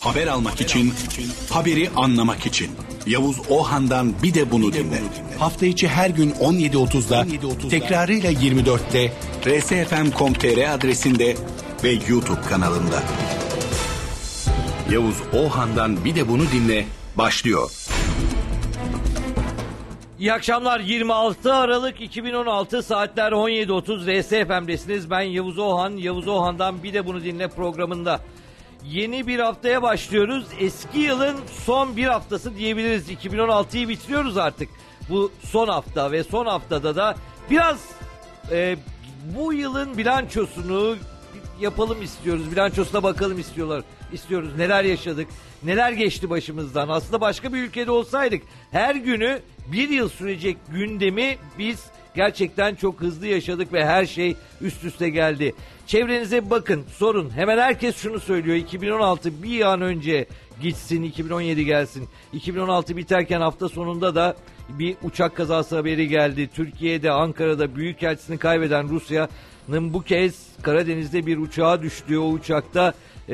Haber almak için, haberi anlamak için. Yavuz Ohan'dan bir de bunu dinle. Hafta içi her gün 17.30'da, tekrarıyla 24'te, rsfm.com.tr adresinde ve YouTube kanalında. Yavuz Ohan'dan bir de bunu dinle başlıyor. İyi akşamlar. 26 Aralık 2016 saatler 17.30 RSFM'desiniz. Ben Yavuz Ohan. Yavuz Ohan'dan bir de bunu dinle programında. Yeni bir haftaya başlıyoruz. Eski yılın son bir haftası diyebiliriz. 2016'yı bitiriyoruz artık. Bu son hafta ve son haftada da biraz bu yılın bilançosunu yapalım istiyoruz. Bilançosuna bakalım istiyoruz. Neler yaşadık, neler geçti başımızdan. Aslında başka bir ülkede olsaydık her günü bir yıl sürecek gündemi biz gerçekten çok hızlı yaşadık ve her şey üst üste geldi. Çevrenize bakın, sorun. Hemen herkes şunu söylüyor. 2016 bir an önce gitsin, 2017 gelsin. 2016 biterken hafta sonunda da bir uçak kazası haberi geldi. Türkiye'de, Ankara'da büyükelçisini kaybeden Rusya'nın bu kez Karadeniz'de bir uçağa düştüğü, o uçakta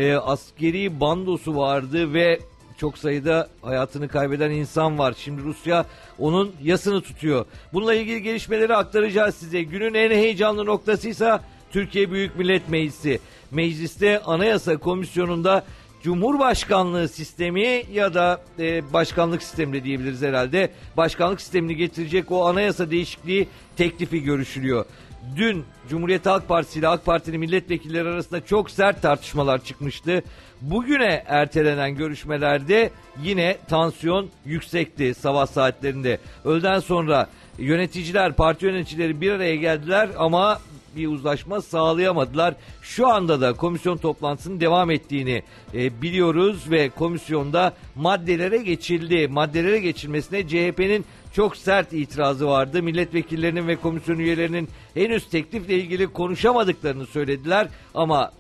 askeri bandosu vardı ve çok sayıda hayatını kaybeden insan var. Şimdi Rusya onun yasını tutuyor. Bununla ilgili gelişmeleri aktaracağız size. Günün en heyecanlı noktasıysa Türkiye Büyük Millet Meclisi. Mecliste Anayasa Komisyonu'nda Cumhurbaşkanlığı sistemi ya da başkanlık sistemi de diyebiliriz herhalde. Başkanlık sistemini getirecek o anayasa değişikliği teklifi görüşülüyor. Dün Cumhuriyet Halk Partisi ile AK Parti'nin milletvekilleri arasında çok sert tartışmalar çıkmıştı. Bugüne ertelenen görüşmelerde yine tansiyon yüksekti sabah saatlerinde. Öğleden sonra yöneticiler, parti yöneticileri bir araya geldiler ama bir uzlaşma sağlayamadılar. Şu anda da komisyon toplantısının devam ettiğini biliyoruz ve komisyonda maddelere geçildi. Maddelere geçilmesine CHP'nin çok sert itirazı vardı. Milletvekillerinin ve komisyon üyelerinin henüz teklifle ilgili konuşamadıklarını söylediler ama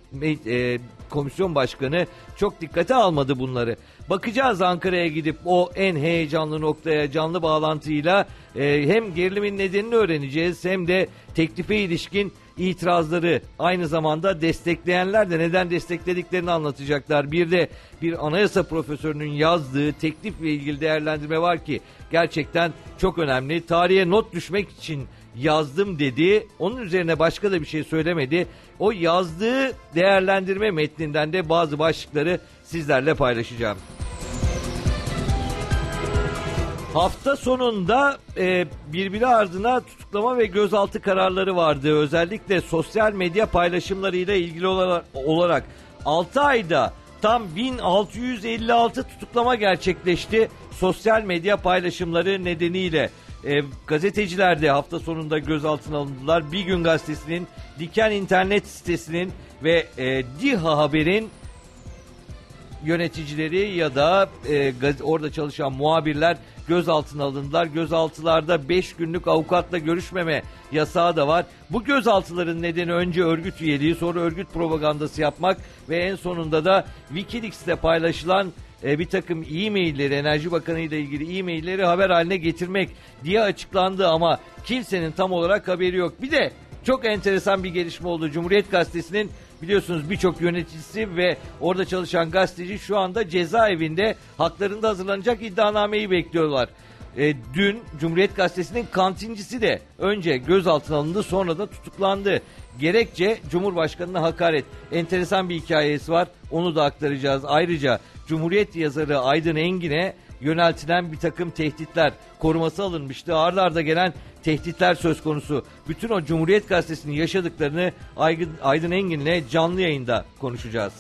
komisyon başkanı çok dikkate almadı bunları. Bakacağız Ankara'ya gidip o en heyecanlı noktaya canlı bağlantıyla hem gerilimin nedenini öğreneceğiz hem de teklife ilişkin itirazları, aynı zamanda destekleyenler de neden desteklediklerini anlatacaklar. Bir de bir anayasa profesörünün yazdığı teklifle ilgili değerlendirme var ki gerçekten çok önemli. Tarihe not düşmek için yazdım dedi. Onun üzerine başka da bir şey söylemedi. O yazdığı değerlendirme metninden de bazı başlıkları sizlerle paylaşacağım. Hafta sonunda birbiri ardına tutuklama ve gözaltı kararları vardı. Özellikle sosyal medya paylaşımlarıyla ilgili olarak 6 ayda tam 1656 tutuklama gerçekleşti. Sosyal medya paylaşımları nedeniyle gazeteciler de hafta sonunda gözaltına alındılar. Bir Gün Gazetesi'nin, Diken internet sitesinin ve DİHA Haber'in yöneticileri ya da orada çalışan muhabirler gözaltına alındılar. Gözaltılarda 5 günlük avukatla görüşmeme yasağı da var. Bu gözaltıların nedeni önce örgüt üyeliği, sonra örgüt propagandası yapmak ve en sonunda da Wikileaks'te paylaşılan bir takım e-mailleri, Enerji Bakanı ile ilgili e-mailleri haber haline getirmek diye açıklandı ama kimsenin tam olarak haberi yok. Bir de çok enteresan bir gelişme oldu. Cumhuriyet Gazetesi'nin biliyorsunuz birçok yöneticisi ve orada çalışan gazeteci şu anda cezaevinde, haklarında hazırlanacak iddianameyi bekliyorlar. Dün Cumhuriyet Gazetesi'nin kantincisi de önce gözaltına alındı, sonra da tutuklandı. Gerekçe Cumhurbaşkanı'na hakaret. Enteresan bir hikayesi var, onu da aktaracağız. Ayrıca Cumhuriyet yazarı Aydın Engin'e yöneltilen bir takım tehditler, koruması alınmıştı. Arda arda gelen tehditler söz konusu. Bütün o Cumhuriyet Gazetesi'nin yaşadıklarını Aydın Engin'le canlı yayında konuşacağız.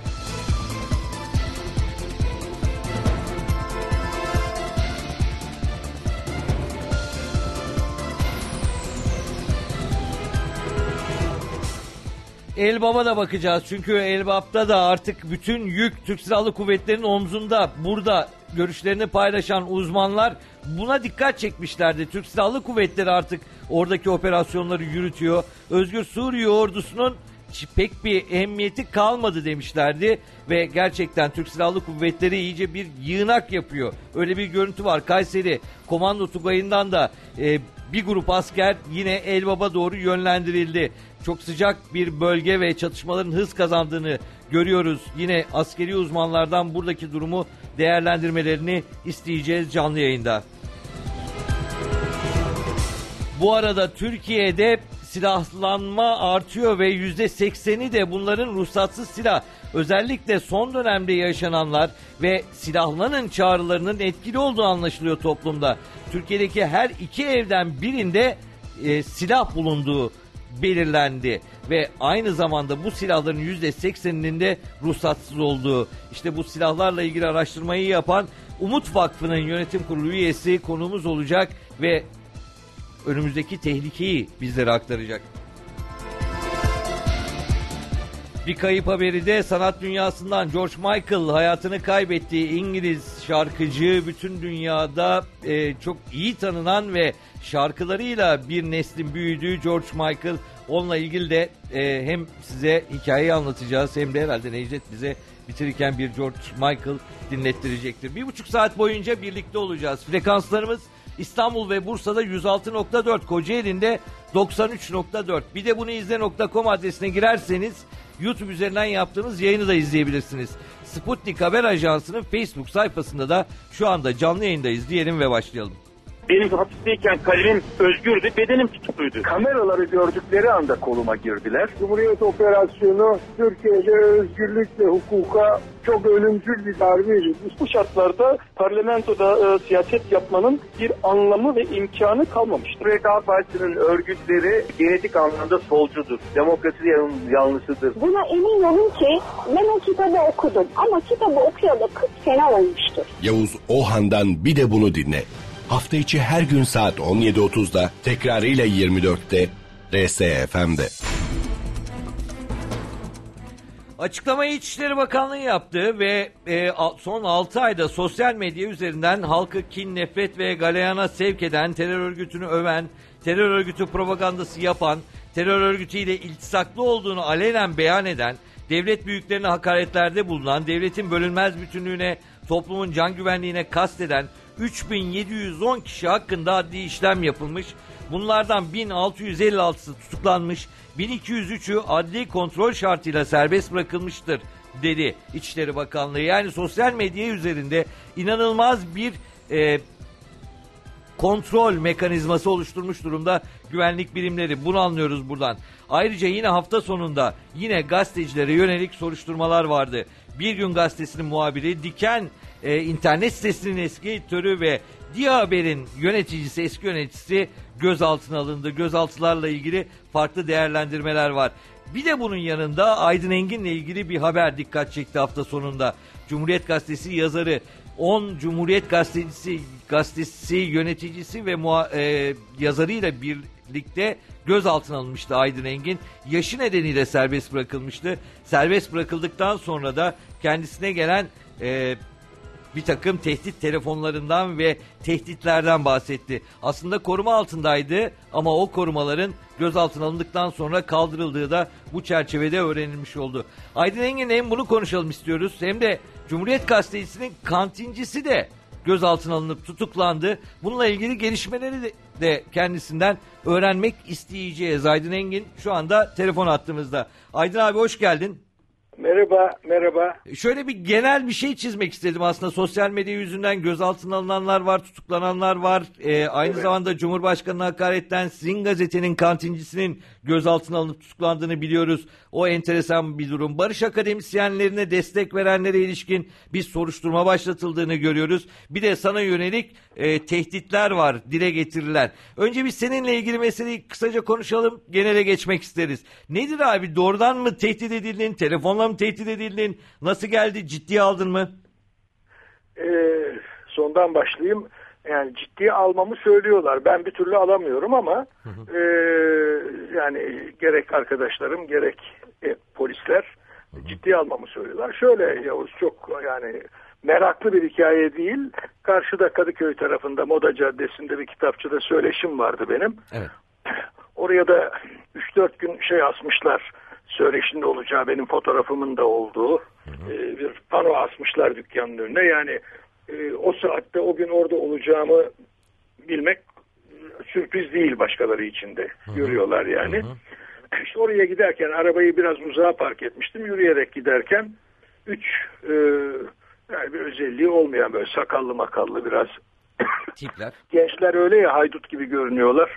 Elbap'a da bakacağız çünkü Elbap'ta da artık bütün yük Türk Silahlı Kuvvetleri'nin omzunda. Burada görüşlerini paylaşan uzmanlar buna dikkat çekmişlerdi. Türk Silahlı Kuvvetleri artık oradaki operasyonları yürütüyor. Özgür Suriye ordusunun pek bir ehemmiyeti kalmadı demişlerdi ve gerçekten Türk Silahlı Kuvvetleri iyice bir yığınak yapıyor. Öyle bir görüntü var. Kayseri Komando Tugayı'ndan da bir grup asker yine Elbap'a doğru yönlendirildi. çok sıcak bir bölge ve çatışmaların hız kazandığını görüyoruz. Yine askeri uzmanlardan buradaki durumu değerlendirmelerini isteyeceğiz canlı yayında. Bu arada Türkiye'de silahlanma artıyor ve %80'i de bunların ruhsatsız silah. Özellikle son dönemde yaşananlar ve silahlanın çağrılarının etkili olduğu anlaşılıyor toplumda. Türkiye'deki her 2 evden birinde silah bulunduğu belirlendi ve aynı zamanda bu silahların %80'inin de ruhsatsız olduğu. İşte bu silahlarla ilgili araştırmayı yapan Umut Vakfı'nın yönetim kurulu üyesi konuğumuz olacak ve önümüzdeki tehlikeyi bizlere aktaracak. Bir kayıp haberi de sanat dünyasından. George Michael hayatını kaybettiği İngiliz şarkıcı, bütün dünyada çok iyi tanınan ve şarkılarıyla bir neslin büyüdüğü George Michael. Onunla ilgili de hem size hikayeyi anlatacağız hem de herhalde Necdet bize bitirirken bir George Michael dinlettirecektir. 1,5 saat boyunca birlikte olacağız. Frekanslarımız İstanbul ve Bursa'da 106.4, Kocaeli'nde 93.4. Bir de bunu izle.com adresine girerseniz YouTube üzerinden yaptığımız yayını da izleyebilirsiniz. Sputnik Haber Ajansı'nın Facebook sayfasında da şu anda canlı yayındayız diyelim ve başlayalım. Benim hapisteyken kalemim özgürdü, bedenim tutukluydu. Kameraları gördükleri anda koluma girdiler. Cumhuriyet operasyonu Türkiye'de özgürlük ve hukuka çok ölümcül bir darbeydi. Bu şartlarda parlamentoda siyaset yapmanın bir anlamı ve imkanı kalmamıştır. Cumhuriyet Halk Partisi'nin örgütleri genetik anlamda solcudur. Demokrasi yanlısıdır. Buna emin olun ki ben o kitabı okudum ama kitabı okuyalı 40 sene olmuştur. Yavuz Ohan'dan bir de bunu dinle. Hafta içi her gün saat 17.30'da, tekrarıyla 24'te RSFM'de. Açıklamayı İçişleri Bakanlığı yaptı ve son 6 ayda sosyal medya üzerinden halkı kin, nefret ve galeyana sevk eden, terör örgütünü öven, terör örgütü propagandası yapan, terör örgütüyle iltisaklı olduğunu alenen beyan eden, devlet büyüklerine hakaretlerde bulunan, devletin bölünmez bütünlüğüne, toplumun can güvenliğine kasteden 3710 kişi hakkında adli işlem yapılmış. Bunlardan 1656'sı tutuklanmış, 1203'ü adli kontrol şartıyla serbest bırakılmıştır dedi İçişleri Bakanlığı. Yani sosyal medya üzerinde inanılmaz bir kontrol mekanizması oluşturmuş durumda güvenlik birimleri. Bunu anlıyoruz buradan. Ayrıca yine hafta sonunda yine gazetecilere yönelik soruşturmalar vardı. Bir Gün Gazetesi'nin muhabiri, Diken internet sitesinin eski editörü ve Dia Haber'in yöneticisi, eski yöneticisi gözaltına alındı. Gözaltılarla ilgili farklı değerlendirmeler var. Bir de bunun yanında Aydın Engin'le ilgili bir haber dikkat çekti hafta sonunda. Cumhuriyet Gazetesi yazarı, 10 Cumhuriyet Gazetesi yöneticisi ve yazarıyla birlikte gözaltına alınmıştı Aydın Engin. Yaşı nedeniyle serbest bırakılmıştı. Serbest bırakıldıktan sonra da kendisine gelen bir takım tehdit telefonlarından ve tehditlerden bahsetti. Aslında koruma altındaydı ama o korumaların gözaltına alındıktan sonra kaldırıldığı da bu çerçevede öğrenilmiş oldu. Aydın Engin'le hem bunu konuşalım istiyoruz hem de Cumhuriyet Gazetesi'nin kantincisi de gözaltına alınıp tutuklandı. Bununla ilgili gelişmeleri de kendisinden öğrenmek isteyeceğiz. Aydın Engin şu anda telefon hattımızda. Aydın abi hoş geldin. Merhaba. Şöyle bir genel bir şey çizmek istedim aslında. Sosyal medya yüzünden gözaltına alınanlar var, tutuklananlar var. Aynı zamanda Cumhurbaşkanı'na hakaretten sizin gazetenin kantincisinin gözaltına alınıp tutuklandığını biliyoruz. O enteresan bir durum. Barış akademisyenlerine destek verenlere ilişkin bir soruşturma başlatıldığını görüyoruz. Bir de sana yönelik tehditler var, dile getirilen. Önce biz seninle ilgili meseleyi kısaca konuşalım, genele geçmek isteriz. Nedir abi, doğrudan mı tehdit edildin, telefonla mı tehdit edildin, nasıl geldi, ciddiye aldın mı? Sondan başlayayım. Yani ciddiye almamı söylüyorlar. Ben bir türlü alamıyorum ama yani gerek arkadaşlarım gerek polisler ciddiye almamı söylüyorlar. Şöyle Yavuz, çok yani meraklı bir hikaye değil. Karşıda Kadıköy tarafında Moda Caddesi'nde bir kitapçıda söyleşim vardı benim. Evet. Oraya da 3-4 gün asmışlar. Söyleşinde olacağı, benim fotoğrafımın da olduğu bir pano asmışlar dükkanın önüne. Yani o saatte o gün orada olacağımı bilmek sürpriz değil başkaları için de. Görüyorlar yani. İşte oraya giderken arabayı biraz uzağa park etmiştim. Yürüyerek giderken 3 yani bir özelliği olmayan böyle sakallı makallı biraz Tipler. gençler öyle ya, haydut gibi görünüyorlar.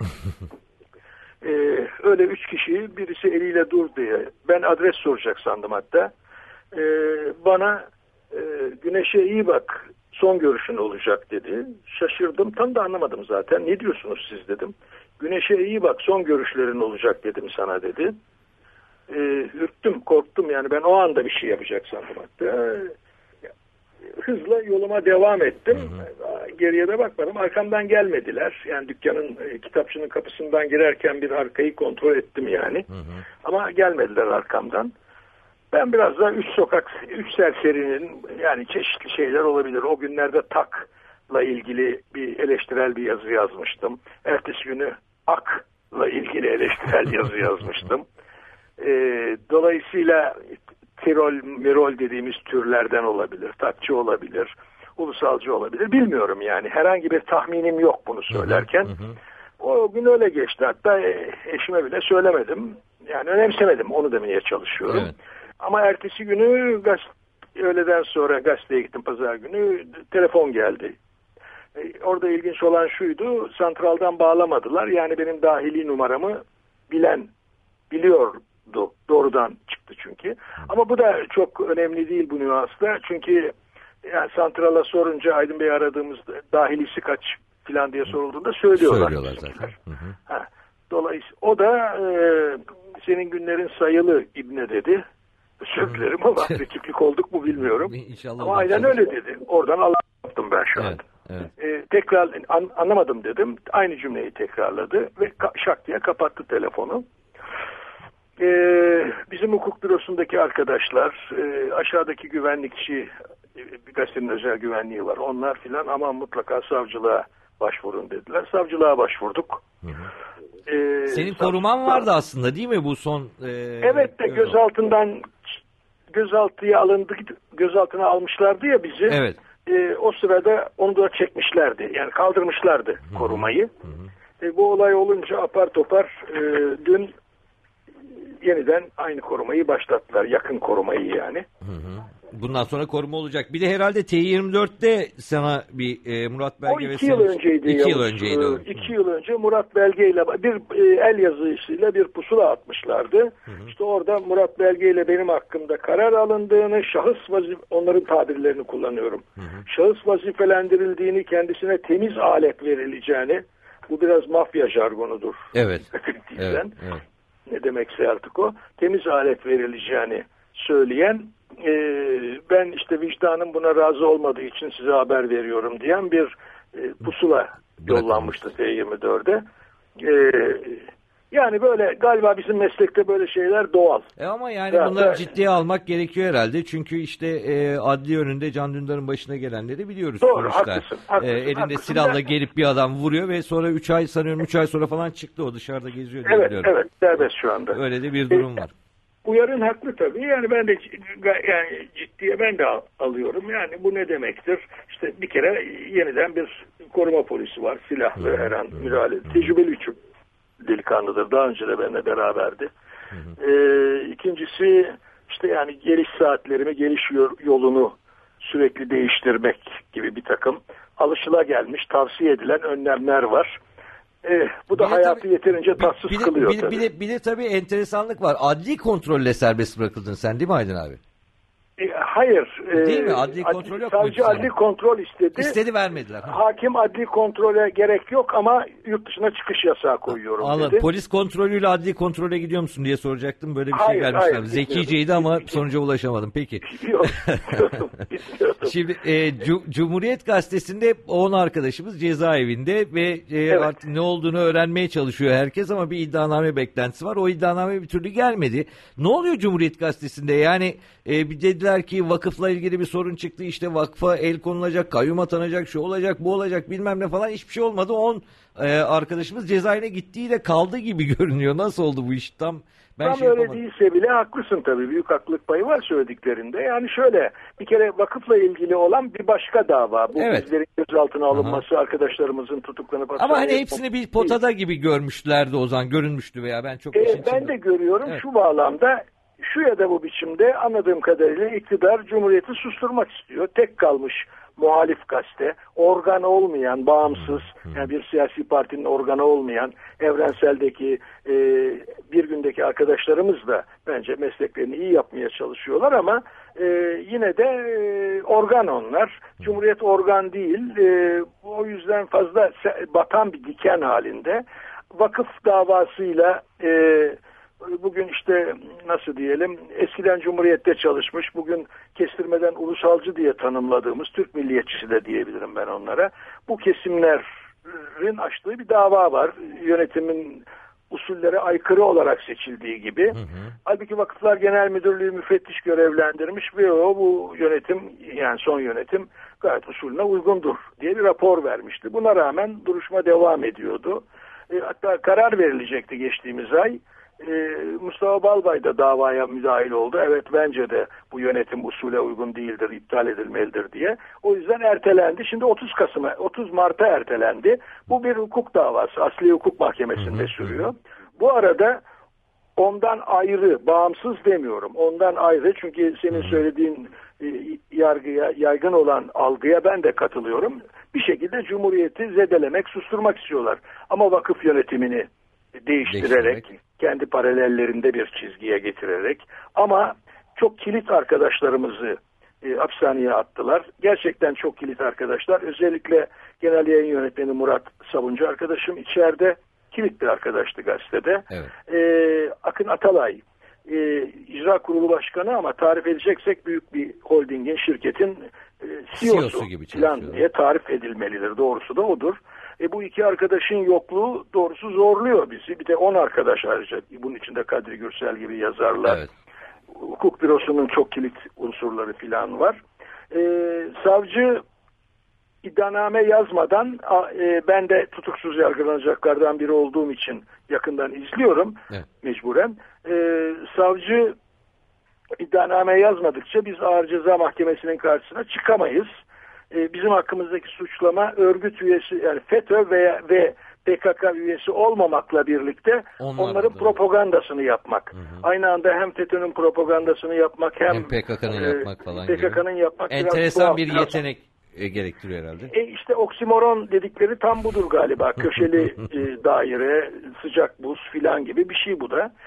Öyle 3 kişi, birisi eliyle dur diye. Ben adres soracak sandım hatta. Bana güneşe iyi bak, son görüşün olacak dedi. Şaşırdım, tam da anlamadım zaten. Ne diyorsunuz siz dedim. Güneşe iyi bak, son görüşlerin olacak dedim sana dedi. Ürktüm, korktum yani, ben o anda bir şey yapacak sandım hatta. Hızla yoluma devam ettim. Geriye de bakmadım. Arkamdan gelmediler. Yani dükkanın, kitapçının kapısından girerken bir arkayı kontrol ettim yani. Ama gelmediler arkamdan. Ben biraz da üç serserinin, yani çeşitli şeyler olabilir. O günlerde TAK'la ilgili bir eleştirel bir yazı yazmıştım. Ertesi günü AK'la ilgili eleştirel yazı yazmıştım. Dolayısıyla Mirol dediğimiz türlerden olabilir, takçı olabilir, ulusalcı olabilir, bilmiyorum yani. Herhangi bir tahminim yok bunu söylerken. O gün öyle geçti. Hatta eşime bile söylemedim. Yani önemsemedim, onu demeye çalışıyorum. Evet. Ama ertesi günü öğleden sonra gazeteye gittim, pazar günü, telefon geldi. Orada ilginç olan şuydu, santraldan bağlamadılar. Yani benim dahili numaramı biliyordu. Doğrudan çıktı çünkü. Ama bu da çok önemli değil bu nüansta. Çünkü yani santrala sorunca, Aydın Bey'i aradığımızda dahilisi kaç filan diye sorulduğunda söylüyorlar zaten. Dolayısıyla o da senin günlerin sayılı İbne dedi. Özür dilerim ama rakiplik olduk mu bilmiyorum. Ama aynen öyle dedi. Oradan anlattım ben şu anda. Evet. Tekrar anlamadım dedim. Aynı cümleyi tekrarladı ve şak diye kapattı telefonu. Bizim hukuk bürosundaki arkadaşlar, aşağıdaki güvenlikçi, bir gazetenin özel güvenliği var, onlar filan, ama mutlaka savcılığa başvurun dediler. Savcılığa başvurduk. Senin koruman vardı aslında değil mi bu son? Evet de gözaltına almışlardı ya bizi. Evet. O sırada onu da çekmişlerdi. Yani kaldırmışlardı korumayı. Bu olay olunca apar topar dün yeniden aynı korumayı başlattılar. Yakın korumayı yani. Bundan sonra koruma olacak. Bir de herhalde T24'te sana bir Murat Belge o 2 yıl önceydi. 2 yıl önceydi. 2 yıl önce Murat Belge ile bir el yazısıyla bir pusula atmışlardı. İşte orada Murat Belge ile benim hakkımda karar alındığını, onların tabirlerini kullanıyorum. Şahıs vazifelendirildiğini, kendisine temiz alet verileceğini, bu biraz mafya jargonudur. Evet. Evet. Ne demekse artık o. Temiz alet verileceğini söyleyen, ben işte vicdanım buna razı olmadığı için size haber veriyorum diyen bir pusula yollanmıştı T24'e. Yani böyle galiba bizim meslekte böyle şeyler doğal. Ama yani bunları ciddiye almak gerekiyor herhalde. Çünkü işte adli önünde Can Dündar'ın başına gelenleri biliyoruz. Doğru, haklısın. Elinde silahla gelip bir adam vuruyor ve sonra 3 ay sonra falan çıktı, o dışarıda geziyor diye biliyorum. Evet, serbest şu anda. Öyle de bir durum var. Uyarın haklı tabii. Yani ben de yani ciddiye ben de alıyorum. Yani bu ne demektir? İşte bir kere yeniden bir koruma polisi var. Silahlı her an müdahale. Tecrübeli delikanlıdır. Daha önce de benimle beraberdi. İkincisi işte yani geliş saatlerimi, geliş yolunu sürekli değiştirmek gibi bir takım alışılagelmiş, tavsiye edilen önlemler var. Bu da hayatı yeterince tatsız kılıyor tabii. Bir de tabii enteresanlık var. Adli kontrolle serbest bırakıldın sen değil mi Aydın abi? Hayır. Değil mi? Adli kontrol yok. Savcı adli kontrol istedi. İstedi, vermediler. Hakim adli kontrole gerek yok ama yurt dışına çıkış yasağı koyuyorum dedi. Polis kontrolüyle adli kontrole gidiyor musun diye soracaktım. Böyle bir şey vermişler. Hayır, zekiceydi ama sonuca ulaşamadım. Peki. Yok. Şimdi Cumhuriyet Gazetesi'nde 10 arkadaşımız cezaevinde ve artık ne olduğunu öğrenmeye çalışıyor herkes ama bir iddianame beklentisi var. O iddianame bir türlü gelmedi. Ne oluyor Cumhuriyet Gazetesi'nde? Yani bir dediler dediler ki vakıfla ilgili bir sorun çıktı. İşte vakfa el konulacak, kayyum atanacak, şu olacak, bu olacak bilmem ne falan. Hiçbir şey olmadı. 10 arkadaşımız cezaevine gittiği de kaldı gibi görünüyor. Nasıl oldu bu iş? Tam öyle değilse bile haklısın tabii. Büyük haklılık payı var söylediklerinde. Yani şöyle, bir kere vakıfla ilgili olan bir başka dava. Bu bizlerin gözaltına alınması, arkadaşlarımızın tutuklanıp... Ama hani hepsini bir potada gibi görmüşlerdi o zaman. Görünmüştü veya ben çok... Ben de görüyorum şu bağlamda, şu ya da bu biçimde anladığım kadarıyla iktidar Cumhuriyeti susturmak istiyor. Tek kalmış muhalif gazete, organı olmayan, bağımsız, yani bir siyasi partinin organı olmayan, Evrensel'deki bir gündeki arkadaşlarımız da bence mesleklerini iyi yapmaya çalışıyorlar ama yine de organ onlar. Cumhuriyet organ değil. O yüzden fazla batan bir diken halinde. Vakıf davasıyla bugün işte nasıl diyelim, eskiden Cumhuriyet'te çalışmış, bugün kestirmeden ulusalcı diye tanımladığımız Türk milliyetçisi de diyebilirim ben onlara. Bu kesimlerin açtığı bir dava var. Yönetimin usullere aykırı olarak seçildiği gibi. Halbuki Vakıflar Genel Müdürlüğü müfettiş görevlendirmiş ve bu yönetim, yani son yönetim gayet usulüne uygundur diye bir rapor vermişti. Buna rağmen duruşma devam ediyordu. Hatta karar verilecekti geçtiğimiz ay. Mustafa Balbay da davaya müdahil oldu. Evet, bence de bu yönetim usule uygun değildir, iptal edilmelidir diye. O yüzden ertelendi. Şimdi 30 Mart'a ertelendi. Bu bir hukuk davası. Asli Hukuk Mahkemesi'nde sürüyor. Bu arada ondan ayrı, bağımsız demiyorum. Ondan ayrı, çünkü senin söylediğin yargıya, yaygın olan algıya ben de katılıyorum. Bir şekilde Cumhuriyeti zedelemek, susturmak istiyorlar. Ama vakıf yönetimini değiştirerek, kendi paralellerinde bir çizgiye getirerek, ama çok kilit arkadaşlarımızı hapishaneye attılar. Gerçekten çok kilit arkadaşlar. Özellikle Genel Yayın Yönetmeni Murat Sabuncu arkadaşım içeride kilit bir arkadaştı gazetede. Akın Atalay icra kurulu başkanı, ama tarif edeceksek büyük bir holdingin, şirketin CEO'su gibi falan diye tarif edilmelidir. Doğrusu da odur. Bu iki arkadaşın yokluğu doğrusu zorluyor bizi. Bir de 10 arkadaş ayrıca. Bunun içinde Kadri Gürsel gibi yazarlar. Hukuk bürosunun çok kilit unsurları falan var. Savcı iddianame yazmadan, ben de tutuksuz yargılanacaklardan biri olduğum için yakından izliyorum mecburen. Savcı iddianame yazmadıkça biz Ağır Ceza Mahkemesi'nin karşısına çıkamayız. Bizim hakkımızdaki suçlama örgüt üyesi, yani FETÖ ve PKK üyesi olmamakla birlikte onların propagandasını yapmak. Aynı anda hem FETÖ'nün propagandasını yapmak hem PKK'nın yapmak falan PKK'nın gibi. Yapmak. Enteresan bir yetenek gerektiriyor herhalde. İşte oksimoron dedikleri tam budur galiba. Köşeli daire, sıcak buz filan gibi bir şey bu da.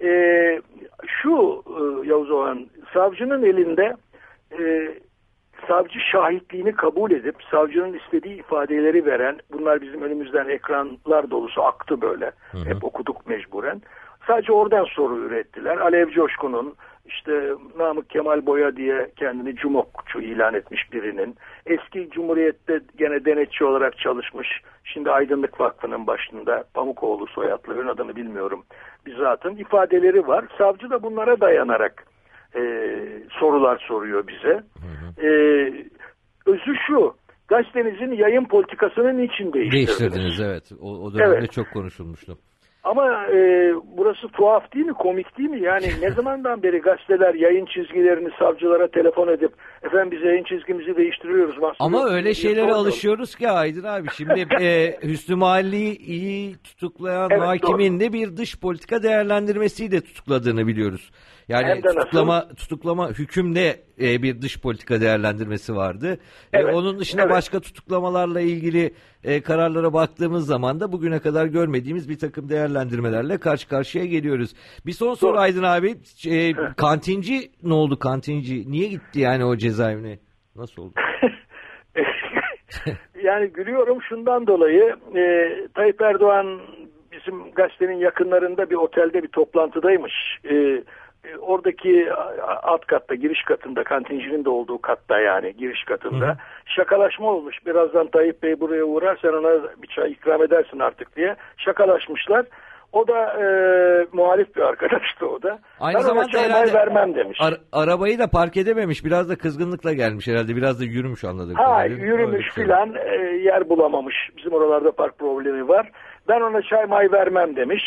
Yavuz Oğan, savcının elinde savcı şahitliğini kabul edip savcının istediği ifadeleri veren, bunlar bizim önümüzden ekranlar dolusu aktı böyle. Hep okuduk mecburen. Sadece oradan soru ürettiler. Alev Coşkun'un, işte Namık Kemal Boya diye kendini Cumokçu ilan etmiş birinin, eski Cumhuriyet'te gene denetçi olarak çalışmış, şimdi Aydınlık Vakfı'nın başında, Pamukoğlu soyadlı, ön adını bilmiyorum, bir zatın ifadeleri var. Savcı da bunlara dayanarak sorular soruyor bize. Özü şu: gazetenizin yayın politikasını niçin değiştirdiniz? Evet. O dönemde çok konuşulmuştu. Ama burası tuhaf değil mi? Komik değil mi? Yani ne zamandan beri gazeteler yayın çizgilerini savcılara telefon edip, efendim biz yayın çizgimizi değiştiriyoruz. Ama öyle şeylere alışıyoruz ki Aydın abi. Şimdi Hüsnü Mahalli'yi iyi tutuklayan hakimin de bir dış politika değerlendirmesiyle tutukladığını biliyoruz. Yani tutuklama hükümde bir dış politika değerlendirmesi vardı. Onun dışında başka tutuklamalarla ilgili kararlara baktığımız zaman da bugüne kadar görmediğimiz bir takım değerlendirmelerle karşı karşıya geliyoruz. Bir son soru Aydın abi. Kantinci ne oldu, kantinci? Niye gitti yani o cezaevine? Nasıl oldu? Yani gülüyorum şundan dolayı. Tayyip Erdoğan bizim gazetenin yakınlarında bir otelde bir toplantıdaymış. Oradaki alt katta, giriş katında, kantincinin de olduğu katta, yani giriş katında şakalaşma olmuş. Birazdan Tayyip Bey buraya uğrar, sen ona bir çay ikram edersin artık diye şakalaşmışlar. O da muhalif bir arkadaştı o da. Aynı Ben ona zamanda çay herhalde vermem demiş. Arabayı da park edememiş. Biraz da kızgınlıkla gelmiş herhalde. Biraz da yürümüş anladık. Yürümüş filan, yer bulamamış. Bizim oralarda park problemi var. Ben ona çay vermem demiş.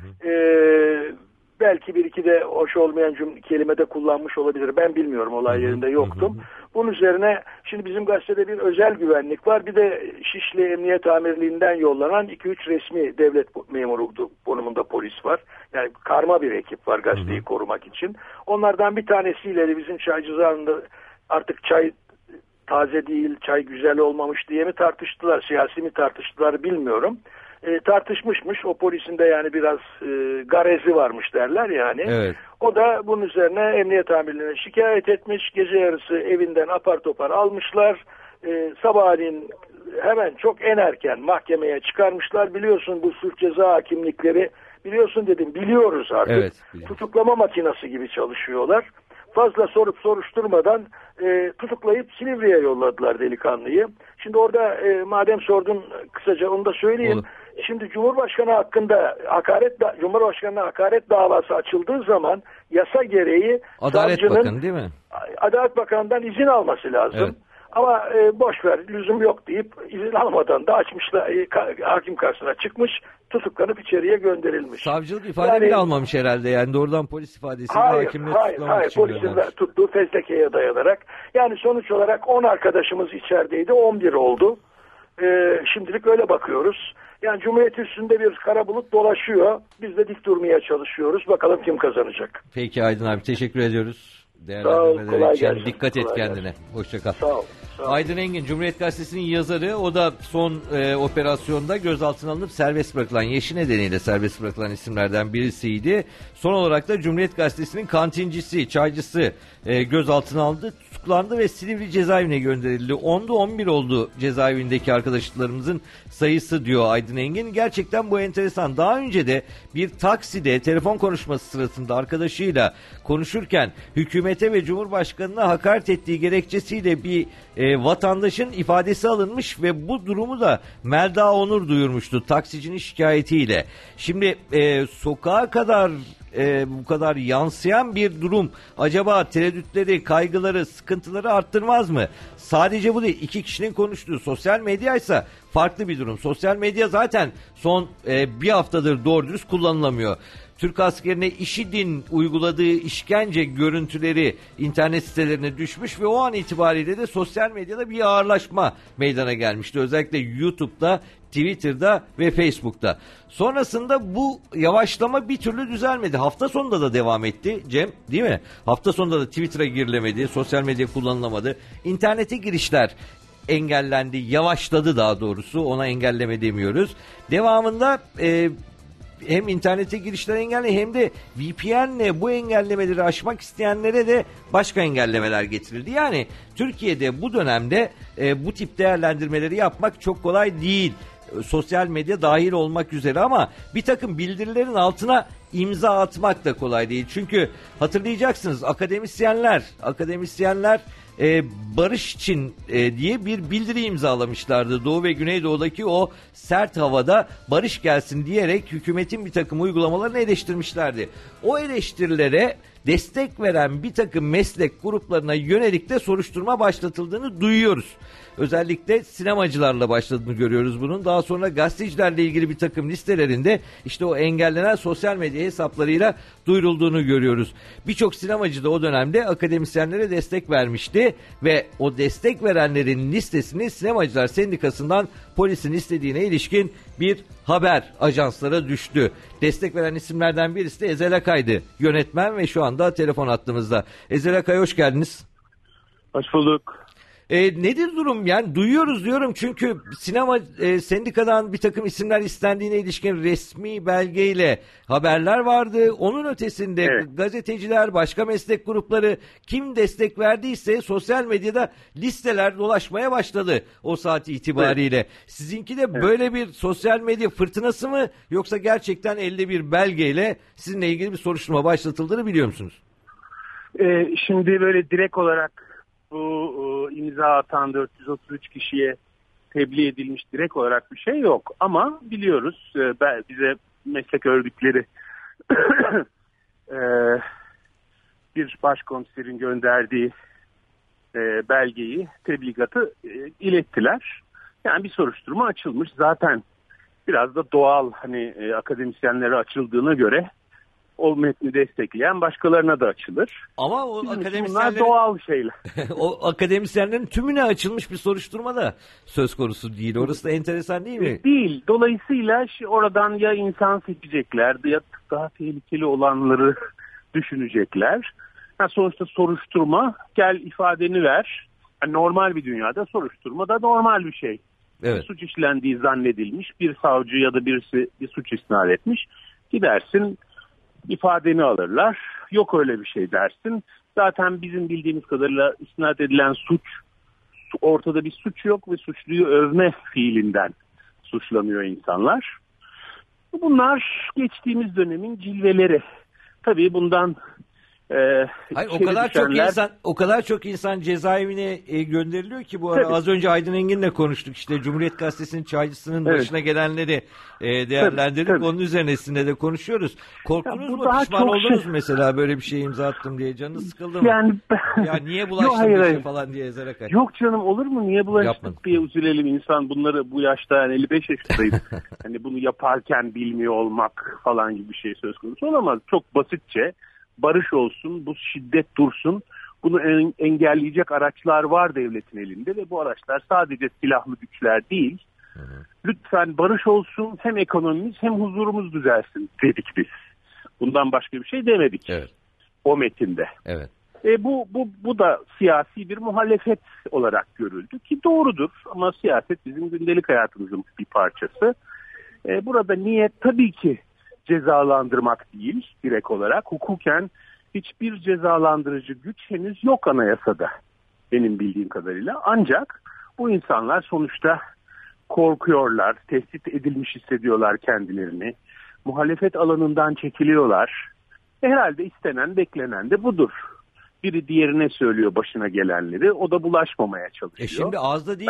Belki bir iki de hoş olmayan kelime de kullanmış olabilir. Ben bilmiyorum, olay yerinde yoktum. Bunun üzerine şimdi bizim gazetede bir özel güvenlik var. Bir de Şişli Emniyet Amirliği'nden yollanan 2-3 resmi devlet memuru konumunda polis var. Yani karma bir ekip var gazeteyi korumak için. Onlardan bir tanesiyle bizim Çaycılar'ında artık çay taze değil, çay güzel olmamış diye mi tartıştılar, siyasi mi tartıştılar bilmiyorum. Tartışmışmış. O polisin de yani biraz garezi varmış derler yani. Evet. O da bunun üzerine emniyet amirliğine şikayet etmiş. Gece yarısı evinden apar topar almışlar. Sabahleyin hemen çok en erken mahkemeye çıkarmışlar. Biliyorsun bu suç ceza hakimlikleri, biliyorsun dedim, biliyoruz artık. Evet, tutuklama makinesi gibi çalışıyorlar. Fazla sorup soruşturmadan tutuklayıp Silivri'ye yolladılar delikanlıyı. Şimdi orada madem sordun kısaca onu da söyleyeyim. Olur. Şimdi Cumhurbaşkanı hakkında Cumhurbaşkanı'na hakaret davası açıldığı zaman yasa gereği Adalet Bakanı değil mi? Adalet Bakanı'ndan izin alması lazım. Evet. Ama boş ver, lüzum yok deyip izin almadan da açmışlar, hakim karşısına çıkmış, tutuklanıp içeriye gönderilmiş. Savcılık ifade bile almamış herhalde, yani doğrudan polis ifadesiyle hakimle tutuklamak için polisin tuttuğu fezlekeye dayanarak. Yani sonuç olarak 10 arkadaşımız içerideydi, 11 oldu. Şimdilik öyle bakıyoruz. Yani Cumhuriyet üstünde bir kara bulut dolaşıyor. Biz de dik durmaya çalışıyoruz. Bakalım kim kazanacak. Peki Aydın abi, teşekkür ediyoruz. Sağ ol, kolay için gelsin. dikkat et kendine. Gelsin. Hoşça kal. Sağ ol. Aydın Engin, Cumhuriyet Gazetesi'nin yazarı. O da son operasyonda gözaltına alınıp serbest bırakılan, yaşı nedeniyle serbest bırakılan isimlerden birisiydi. Son olarak da Cumhuriyet Gazetesi'nin kantincisi, çaycısı gözaltına alındı, tutuklandı ve Silivri cezaevine gönderildi. 10'da 11 oldu cezaevindeki arkadaşlarımızın sayısı diyor Aydın Engin. Gerçekten bu enteresan. Daha önce de bir takside telefon konuşması sırasında arkadaşıyla konuşurken hükümete ve Cumhurbaşkanı'na hakaret ettiği gerekçesiyle bir vatandaşın ifadesi alınmış ve bu durumu da Melda Onur duyurmuştu taksicinin şikayetiyle. Şimdi sokağa kadar bu kadar yansıyan bir durum acaba tereddütleri, kaygıları, sıkıntıları arttırmaz mı? Sadece bu değil. 2 kişinin konuştuğu sosyal medyaysa farklı bir durum. Sosyal medya zaten son bir haftadır doğru dürüst kullanılamıyor. Türk askerine IŞİD'in uyguladığı işkence görüntüleri internet sitelerine düşmüş ve o an itibariyle de sosyal medyada bir ağırlaşma meydana gelmişti. Özellikle YouTube'da, Twitter'da ve Facebook'ta. Sonrasında bu yavaşlama bir türlü düzelmedi. Hafta sonunda da devam etti Cem, değil mi? Hafta sonunda da Twitter'a girilemedi, sosyal medya kullanılamadı. İnternete girişler engellendi, yavaşladı daha doğrusu. Ona engelleme demiyoruz. Devamında hem internete girişler engelli hem de VPN'le bu engellemeleri aşmak isteyenlere de başka engellemeler getirildi. Yani Türkiye'de bu dönemde bu tip değerlendirmeleri yapmak çok kolay değil. Sosyal medya dahil olmak üzere, ama bir takım bildirilerin altına imza atmak da kolay değil. Çünkü hatırlayacaksınız, akademisyenler barış için diye bir bildiri imzalamışlardı. Doğu ve Güneydoğu'daki o sert havada barış gelsin diyerek hükümetin bir takım uygulamalarını eleştirmişlerdi. O eleştirilere destek veren bir takım meslek gruplarına yönelik de soruşturma başlatıldığını duyuyoruz. Özellikle sinemacılarla başladığını görüyoruz bunun. Daha sonra gazetecilerle ilgili bir takım listelerinde işte o engellenen sosyal medya hesaplarıyla duyurulduğunu görüyoruz. Birçok sinemacı da o dönemde akademisyenlere destek vermişti ve o destek verenlerin listesini Sinemacılar Sendikası'ndan polisin istediğine ilişkin bir haber ajanslara düştü. Destek veren isimlerden birisi de Ezel Akay'dı. Yönetmen ve şu anda telefon hattımızda. Ezel Akay, hoş geldiniz. Hoş bulduk. Nedir durum? Yani duyuyoruz diyorum çünkü sinema sendikadan bir takım isimler istendiğine ilişkin resmi belgeyle haberler vardı. Onun ötesinde gazeteciler, başka meslek grupları kim destek verdiyse sosyal medyada listeler dolaşmaya başladı o saat itibariyle. Evet. Sizinki de böyle bir sosyal medya fırtınası mı, yoksa gerçekten elde bir belgeyle sizinle ilgili bir soruşturma başlatıldığını biliyor musunuz? Şimdi böyle direkt olarak bu imza atan 433 kişiye tebliğ edilmiş direkt olarak bir şey yok. Ama biliyoruz, bize meslek örgütleri bir başkomiserin gönderdiği belgeyi, tebligatı ilettiler. Yani bir soruşturma açılmış. Zaten biraz da doğal, hani akademisyenlere açıldığına göre o metni destekleyen başkalarına da açılır. Ama o bunlar doğal şeyler. O akademisyenlerin tümüne açılmış bir soruşturma da söz konusu değil. Orası da enteresan değil mi? Değil. Dolayısıyla oradan ya insan seçecekler ya daha tehlikeli olanları düşünecekler. Sonuçta soruşturma, gel ifadeni ver. Yani normal bir dünyada soruşturma da normal bir şey. Evet. Suç işlendiği zannedilmiş, bir savcı ya da birisi bir suç isnat etmiş. Gidersin, ifadeni alırlar. Yok öyle bir şey dersin. Zaten bizim bildiğimiz kadarıyla isnat edilen suç, ortada bir suç yok ve suçluyu övme fiilinden suçlanıyor insanlar. Bunlar geçtiğimiz dönemin cilveleri. Tabii bundan hayır, o kadar çok insan cezaevine gönderiliyor ki bu ara. Tabii. Az önce Aydın Engin'le konuştuk, işte Cumhuriyet Gazetesi'nin çaycısının başına gelenleri değerlendirdik. Tabii. Onun üzerine sizinle de konuşuyoruz. Korktunuz mu, pişman oldunuz mesela böyle bir şey imza attım diye, canınız sıkıldı mı? Ya niye bulaştın falan diye ezerek. Yok canım, olur mu, niye bulaştık diye üzülelim, insan bunları bu yaşta, yani 55 yaşındayım. Hani bunu yaparken bilmiyor olmak falan gibi bir şey söz konusu olamaz. Çok basitçe barış olsun, bu şiddet dursun, bunu engelleyecek araçlar var devletin elinde ve bu araçlar sadece silahlı güçler değil. Lütfen barış olsun, hem ekonomimiz hem huzurumuz düzelsin dedik biz. Bundan başka bir şey demedik. Evet. O metinde. Evet. Bu da siyasi bir muhalefet olarak görüldü ki doğrudur, ama siyaset bizim gündelik hayatımızın bir parçası. Burada niyet tabii ki cezalandırmak değil direkt olarak. Hukuken hiçbir cezalandırıcı güç henüz yok anayasada benim bildiğim kadarıyla. Ancak bu insanlar sonuçta korkuyorlar, tehdit edilmiş hissediyorlar kendilerini. Muhalefet alanından çekiliyorlar. Herhalde istenen, beklenen de budur. Biri diğerine söylüyor başına gelenleri, o da bulaşmamaya çalışıyor. Şimdi az da değil,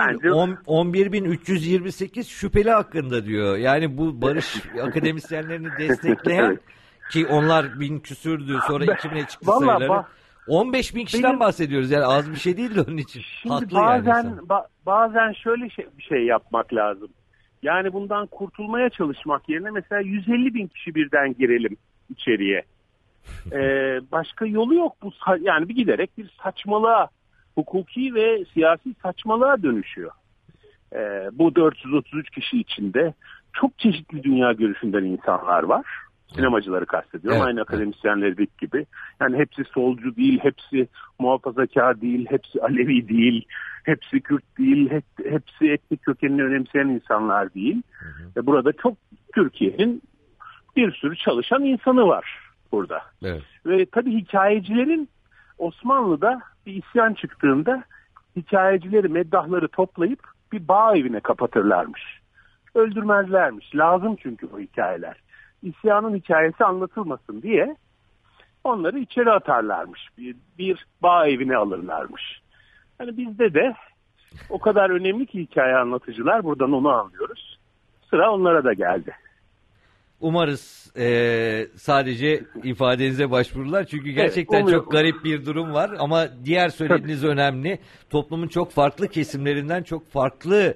11.328 şüpheli hakkında diyor. Yani bu barış akademisyenlerini destekleyen evet. Ki onlar 1000 küsürdü, sonra 2000'e çıktı sayıları. 15.000 kişiden bahsediyoruz, yani az bir şey değil de onun için. Şimdi haklı bazen şöyle bir şey yapmak lazım. Yani bundan kurtulmaya çalışmak yerine mesela 150.000 kişi birden girelim içeriye. Başka yolu yok. Bu yani bir giderek bir saçmalığa, hukuki ve siyasi saçmalığa dönüşüyor. Bu 433 kişi içinde çok çeşitli dünya görüşünden insanlar var. Sinemacıları kastediyorum. Evet. Aynı akademisyenlerdeki gibi. Yani hepsi solcu değil, hepsi muhafazakar değil, hepsi Alevi değil, hepsi Kürt değil, hepsi etnik kökenini önemseyen insanlar değil. Ve burada çok Türkiye'nin bir sürü çalışan insanı var burada. Evet. Ve tabii hikayecilerin Osmanlı'da bir isyan çıktığında hikayecileri, meddahları toplayıp bir bağ evine kapatırlarmış. Öldürmezlermiş. Lazım çünkü bu hikayeler. İsyanın hikayesi anlatılmasın diye onları içeri atarlarmış. Bir bağ evine alırlarmış. Hani bizde de o kadar önemli ki hikaye anlatıcılar, buradan onu anlıyoruz. Sıra onlara da geldi. Umarız sadece ifadenize başvururlar. Çünkü gerçekten çok garip bir durum var. Ama diğer söylediğiniz önemli. Toplumun çok farklı kesimlerinden, çok farklı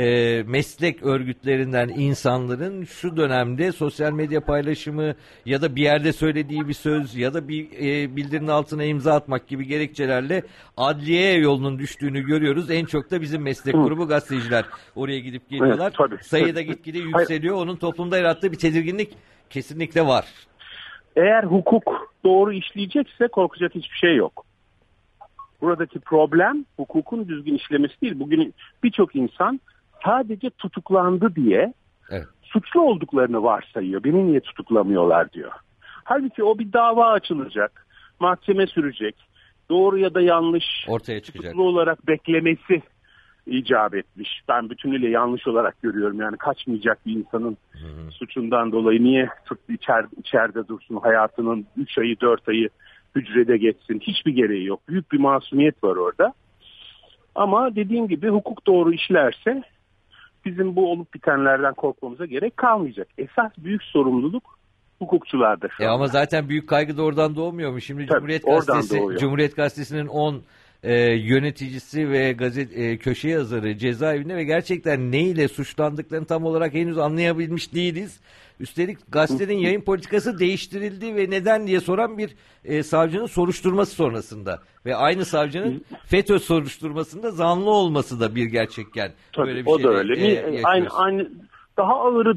meslek örgütlerinden insanların şu dönemde sosyal medya paylaşımı ya da bir yerde söylediği bir söz ya da bir bildirinin altına imza atmak gibi gerekçelerle adliye yolunun düştüğünü görüyoruz. En çok da bizim meslek grubu gazeteciler oraya gidip geliyorlar. Evet, sayıda gitgide yükseliyor. Onun toplumda yarattığı bir tedirginlik kesinlikle var. Eğer hukuk doğru işleyecekse korkacak hiçbir şey yok. Buradaki problem hukukun düzgün işlemesi değil. Bugün birçok insan sadece tutuklandı diye suçlu olduklarını varsayıyor. Beni niye tutuklamıyorlar diyor. Halbuki o bir dava açılacak, mahkeme sürecek, doğru ya da yanlış ortaya çıkacak. Tutuklu olarak beklemesi icap etmiş. Ben bütünüyle yanlış olarak görüyorum. Yani kaçmayacak bir insanın suçundan dolayı niye içeride dursun, hayatının 3 ayı 4 ayı hücrede geçsin. Hiçbir gereği yok. Büyük bir masumiyet var orada. Ama dediğim gibi hukuk doğru işlerse bizim bu olup bitenlerden korkmamıza gerek kalmayacak. Esas büyük sorumluluk hukukçularda şu anda. Ama zaten büyük kaygı da oradan doğmuyor mu? Şimdi Tabii, Cumhuriyet Gazetesi'nin 10 yöneticisi ve köşe yazarı cezaevinde ve gerçekten neyle suçlandıklarını tam olarak henüz anlayabilmiş değiliz. Üstelik gazetenin yayın politikası değiştirildi ve neden diye soran bir savcının soruşturması sonrasında ve aynı savcının FETÖ soruşturmasında zanlı olması da bir gerçekken. Tabii, böyle bir o da öyle. Aynı daha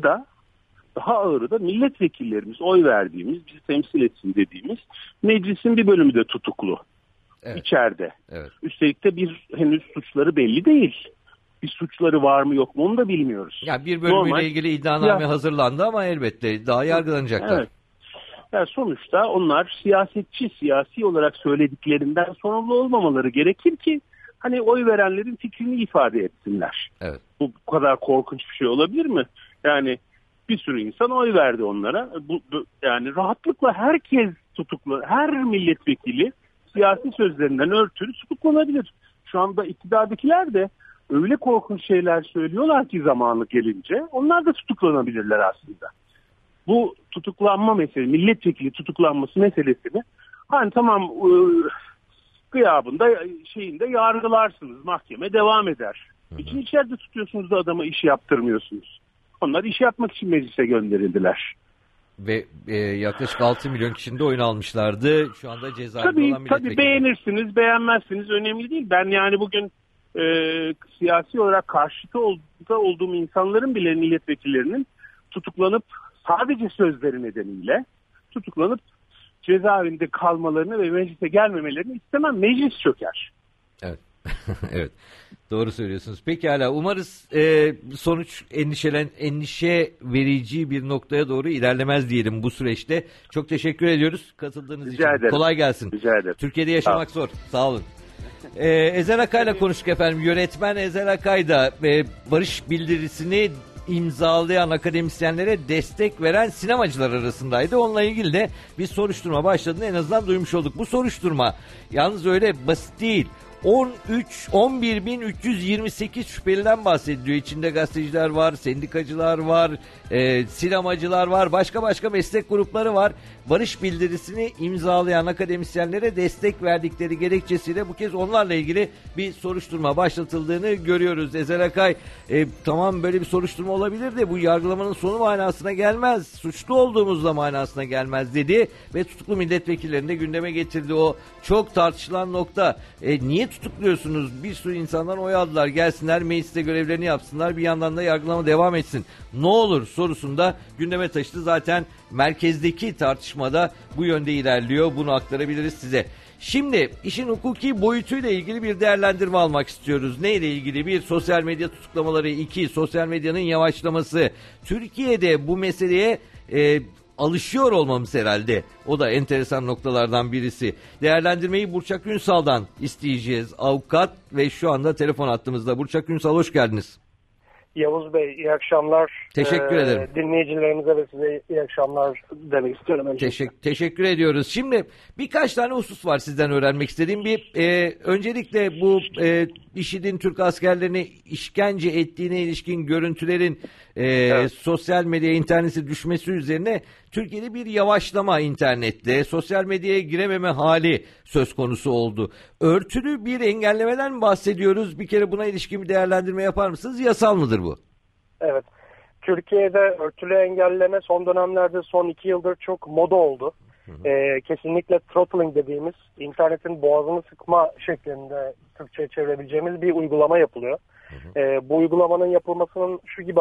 ağırı da milletvekillerimiz, oy verdiğimiz, bizi temsil etsin dediğimiz meclisin bir bölümü de tutuklu. Evet. İçeride. Evet. Üstelik de henüz suçları belli değil. Bir suçları var mı yok mu onu da bilmiyoruz. Yani bir bölümüyle ilgili iddianame hazırlandı ama elbette daha yargılanacaklar. Evet. Yani sonuçta onlar siyasi olarak söylediklerinden sorumlu olmamaları gerekir ki hani oy verenlerin fikrini ifade etsinler. Evet. Bu kadar korkunç bir şey olabilir mi? Yani bir sürü insan oy verdi onlara. Yani rahatlıkla herkes tutuklu, her milletvekili siyasi sözlerinden ötürü tutuklanabilir. Şu anda iktidardakiler de öyle korkunç şeyler söylüyorlar ki zamanı gelince onlar da tutuklanabilirler aslında. Bu tutuklanma meselesi, milletvekili tutuklanması meselesini hani tamam gıyabında yargılarsınız, mahkeme devam eder. İçin içeride tutuyorsunuz da adama iş yaptırmıyorsunuz. Onlar iş yapmak için meclise gönderildiler. Ve yaklaşık 6 milyon kişinin de oyun almışlardı. Şu anda cezaevinde olan milletvekili. Tabii beğenirsiniz, beğenmezsiniz önemli değil. Ben yani bugün siyasi olarak karşıtı olduğum insanların bile milletvekillerinin tutuklanıp sadece sözleri nedeniyle tutuklanıp cezaevinde kalmalarını ve meclise gelmemelerini istemem. Meclis çöker. Evet. Evet. Doğru söylüyorsunuz. Pekala. Umarız sonuç endişe verici bir noktaya doğru ilerlemez diyelim bu süreçte. Çok teşekkür ediyoruz katıldığınız için. Ederim. Kolay gelsin. Rica ederim. Türkiye'de yaşamak zor. Sağ olun. Ezel Akay'la konuştuk efendim. Yönetmen Ezel Akay da barış bildirisini imzalayan akademisyenlere destek veren sinemacılar arasındaydı. Onunla ilgili de bir soruşturma başladığını en azından duymuş olduk. Bu soruşturma yalnız öyle basit değil. 11.328 şüpheliden bahsediliyor. İçinde gazeteciler var, sendikacılar var, sinemacılar var, başka meslek grupları var. Barış bildirisini imzalayan akademisyenlere destek verdikleri gerekçesiyle bu kez onlarla ilgili bir soruşturma başlatıldığını görüyoruz. Ezel Akay tamam böyle bir soruşturma olabilir de bu yargılamanın sonu manasına gelmez. Suçlu olduğumuzda manasına gelmez dedi ve tutuklu milletvekillerini de gündeme getirdi. O çok tartışılan nokta. Niye tutukluyorsunuz? Bir sürü insandan oy aldılar. Gelsinler mecliste görevlerini yapsınlar. Bir yandan da yargılama devam etsin. Ne olur sorusunda gündeme taşıdı. Zaten merkezdeki tartışmada bu yönde ilerliyor. Bunu aktarabiliriz size. Şimdi işin hukuki boyutuyla ilgili bir değerlendirme almak istiyoruz. Neyle ilgili? Bir, sosyal medya tutuklamaları. 2, sosyal medyanın yavaşlaması. Türkiye'de bu meseleye alışıyor olmamız herhalde. O da enteresan noktalardan birisi. Değerlendirmeyi Burçak Ünsal'dan isteyeceğiz. Avukat ve şu anda telefon hattımızda. Burçak Ünsal, hoş geldiniz. Yavuz Bey, iyi akşamlar. Teşekkür ederim. Dinleyicilerimize ve size iyi akşamlar demek istiyorum. Teşekkür ediyoruz. Şimdi birkaç tane husus var sizden öğrenmek istediğim. Öncelikle bu IŞİD'in Türk askerlerini işkence ettiğine ilişkin görüntülerin evet, sosyal medyaya, internete düşmesi üzerine Türkiye'de bir yavaşlama internette, sosyal medyaya girememe hali söz konusu oldu. Örtülü bir engellemeden bahsediyoruz. Bir kere buna ilişkin bir değerlendirme yapar mısınız? Yasal mıdır bu? Evet. Türkiye'de örtülü engelleme son dönemlerde, son 2 yıldır çok moda oldu. Kesinlikle throttling dediğimiz, internetin boğazını sıkma şeklinde Türkçe'ye çevirebileceğimiz bir uygulama yapılıyor. Bu uygulamanın yapılmasının şu gibi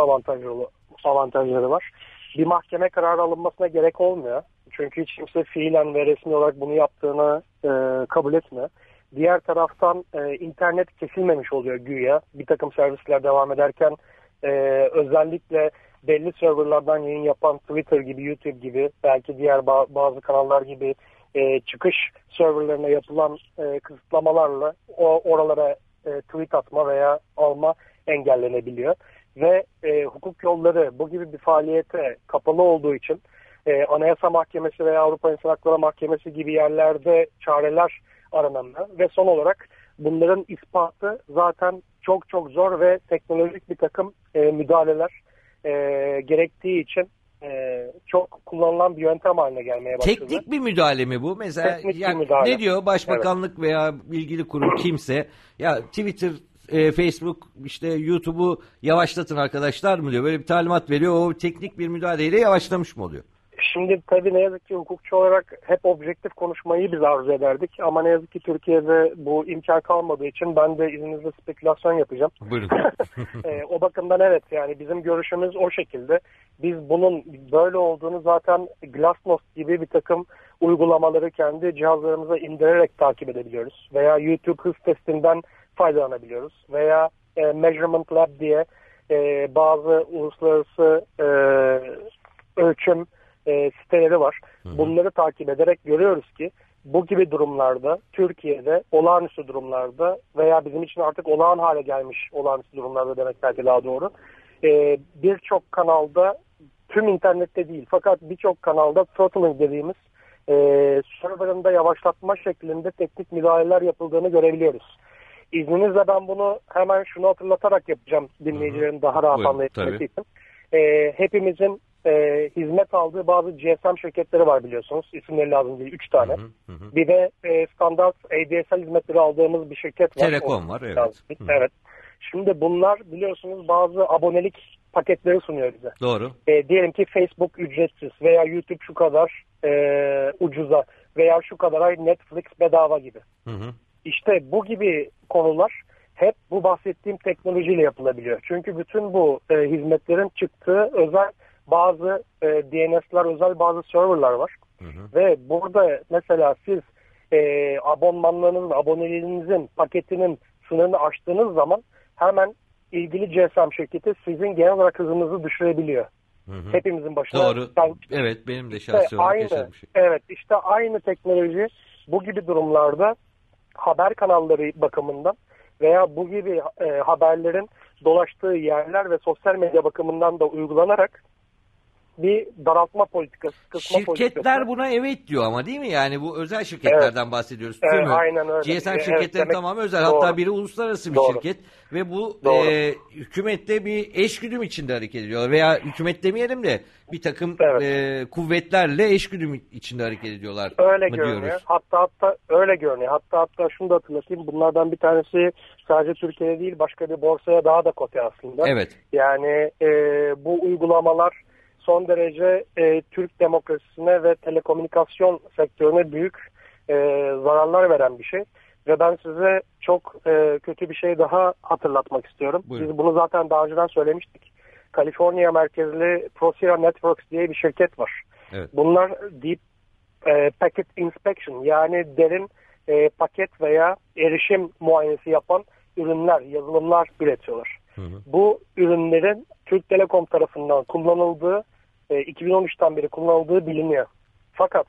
avantajları var. Bir mahkeme kararı alınmasına gerek olmuyor. Çünkü hiç kimse fiilen ve resmi olarak bunu yaptığını kabul etmiyor. Diğer taraftan internet kesilmemiş oluyor güya. Bir takım servisler devam ederken özellikle belli serverlardan yayın yapan Twitter gibi, YouTube gibi, belki diğer bazı kanallar gibi çıkış serverlarına yapılan kısıtlamalarla oralara tweet atma veya alma engellenebiliyor. Ve hukuk yolları bu gibi bir faaliyete kapalı olduğu için Anayasa Mahkemesi veya Avrupa İnsan Hakları Mahkemesi gibi yerlerde çareler aranamıyor. Ve son olarak bunların ispatı zaten çok çok zor ve teknolojik bir takım müdahaleler gerektiği için çok kullanılan bir yöntem haline gelmeye başladı. Teknik bir müdahale mi bu? Mesela Teknik yani bir müdahale. ne diyor başbakanlık veya ilgili kurum kimse? Ya Twitter, Facebook, işte YouTube'u yavaşlatın arkadaşlar mı diyor? Böyle bir talimat veriyor. O teknik bir müdahaleyle yavaşlamış mı oluyor? Şimdi tabii ne yazık ki hukukçu olarak hep objektif konuşmayı biz arzu ederdik. Ama ne yazık ki Türkiye'de bu imkan kalmadığı için ben de izninizle spekülasyon yapacağım. Buyurun. O bakımdan evet, yani bizim görüşümüz o şekilde. Biz bunun böyle olduğunu zaten Glasnost gibi bir takım uygulamaları kendi cihazlarımıza indirerek takip edebiliyoruz. Veya YouTube hız testinden faydalanabiliyoruz. Veya Measurement Lab diye bazı uluslararası ölçüm siteleri var. Bunları takip ederek görüyoruz ki bu gibi durumlarda, Türkiye'de olağanüstü durumlarda veya bizim için artık olağan hale gelmiş olağanüstü durumlarda demek belki daha doğru, birçok kanalda, tüm internette değil fakat birçok kanalda throttling dediğimiz serverında yavaşlatma şeklinde teknik müdahaleler yapıldığını görebiliyoruz. İzninizle ben bunu hemen şunu hatırlatarak yapacağım dinleyicilerin daha rahat anlayabilmesi için. Hepimizin hizmet aldığı bazı GSM şirketleri var biliyorsunuz. İsimleri lazım değil. 3 tane. Bir de standart ADSL hizmetleri aldığımız bir şirket var. Telekom var, evet. Evet. Şimdi bunlar biliyorsunuz bazı abonelik paketleri sunuyor bize. Doğru. Diyelim ki Facebook ücretsiz veya YouTube şu kadar ucuza veya şu kadar ay Netflix bedava gibi. İşte bu gibi konular hep bu bahsettiğim teknolojiyle yapılabiliyor. Çünkü bütün bu hizmetlerin çıktığı özel bazı DNS'ler, özel bazı serverlar var. Ve burada mesela siz abonmanlarınızın, aboneliğinizin paketinin sınırını aştığınız zaman hemen ilgili GSM şirketi sizin genel olarak hızınızı düşürebiliyor. Hepimizin başına. Doğru. Evet, benim de şahsi olarak yaşadığım şey. Evet, işte aynı teknoloji bu gibi durumlarda haber kanalları bakımından veya bu gibi haberlerin dolaştığı yerler ve sosyal medya bakımından da uygulanarak bir daraltma politikası, kısma Şirketler politikası. buna evet diyor ama değil mi? Yani bu özel şirketlerden bahsediyoruz. Aynen öyle. GSM şirketleri tamamı özel. Doğru. Hatta biri uluslararası bir şirket ve bu hükümette bir eşgüdüm içinde hareket ediyorlar. Veya hükümet demeyelim de bir takım kuvvetlerle eşgüdüm içinde hareket ediyorlar. Öyle görünüyor. Diyoruz. Hatta öyle görünüyor. Hatta şunu da hatırlatayım. Bunlardan bir tanesi sadece Türkiye'de değil başka bir borsaya daha da kote aslında. Evet. Yani bu uygulamalar son derece Türk demokrasisine ve telekomünikasyon sektörüne büyük zararlar veren bir şey. Ve ben size çok kötü bir şey daha hatırlatmak istiyorum. Buyurun. Biz bunu zaten daha önceden söylemiştik. Kaliforniya merkezli Procera Networks diye bir şirket var. Evet. Bunlar Deep Packet Inspection, yani derin paket veya erişim muayenesi yapan ürünler, yazılımlar üretiyorlar. Bu ürünlerin Türk Telekom tarafından kullanıldığı, 2013'ten beri kullanıldığı biliniyor. Fakat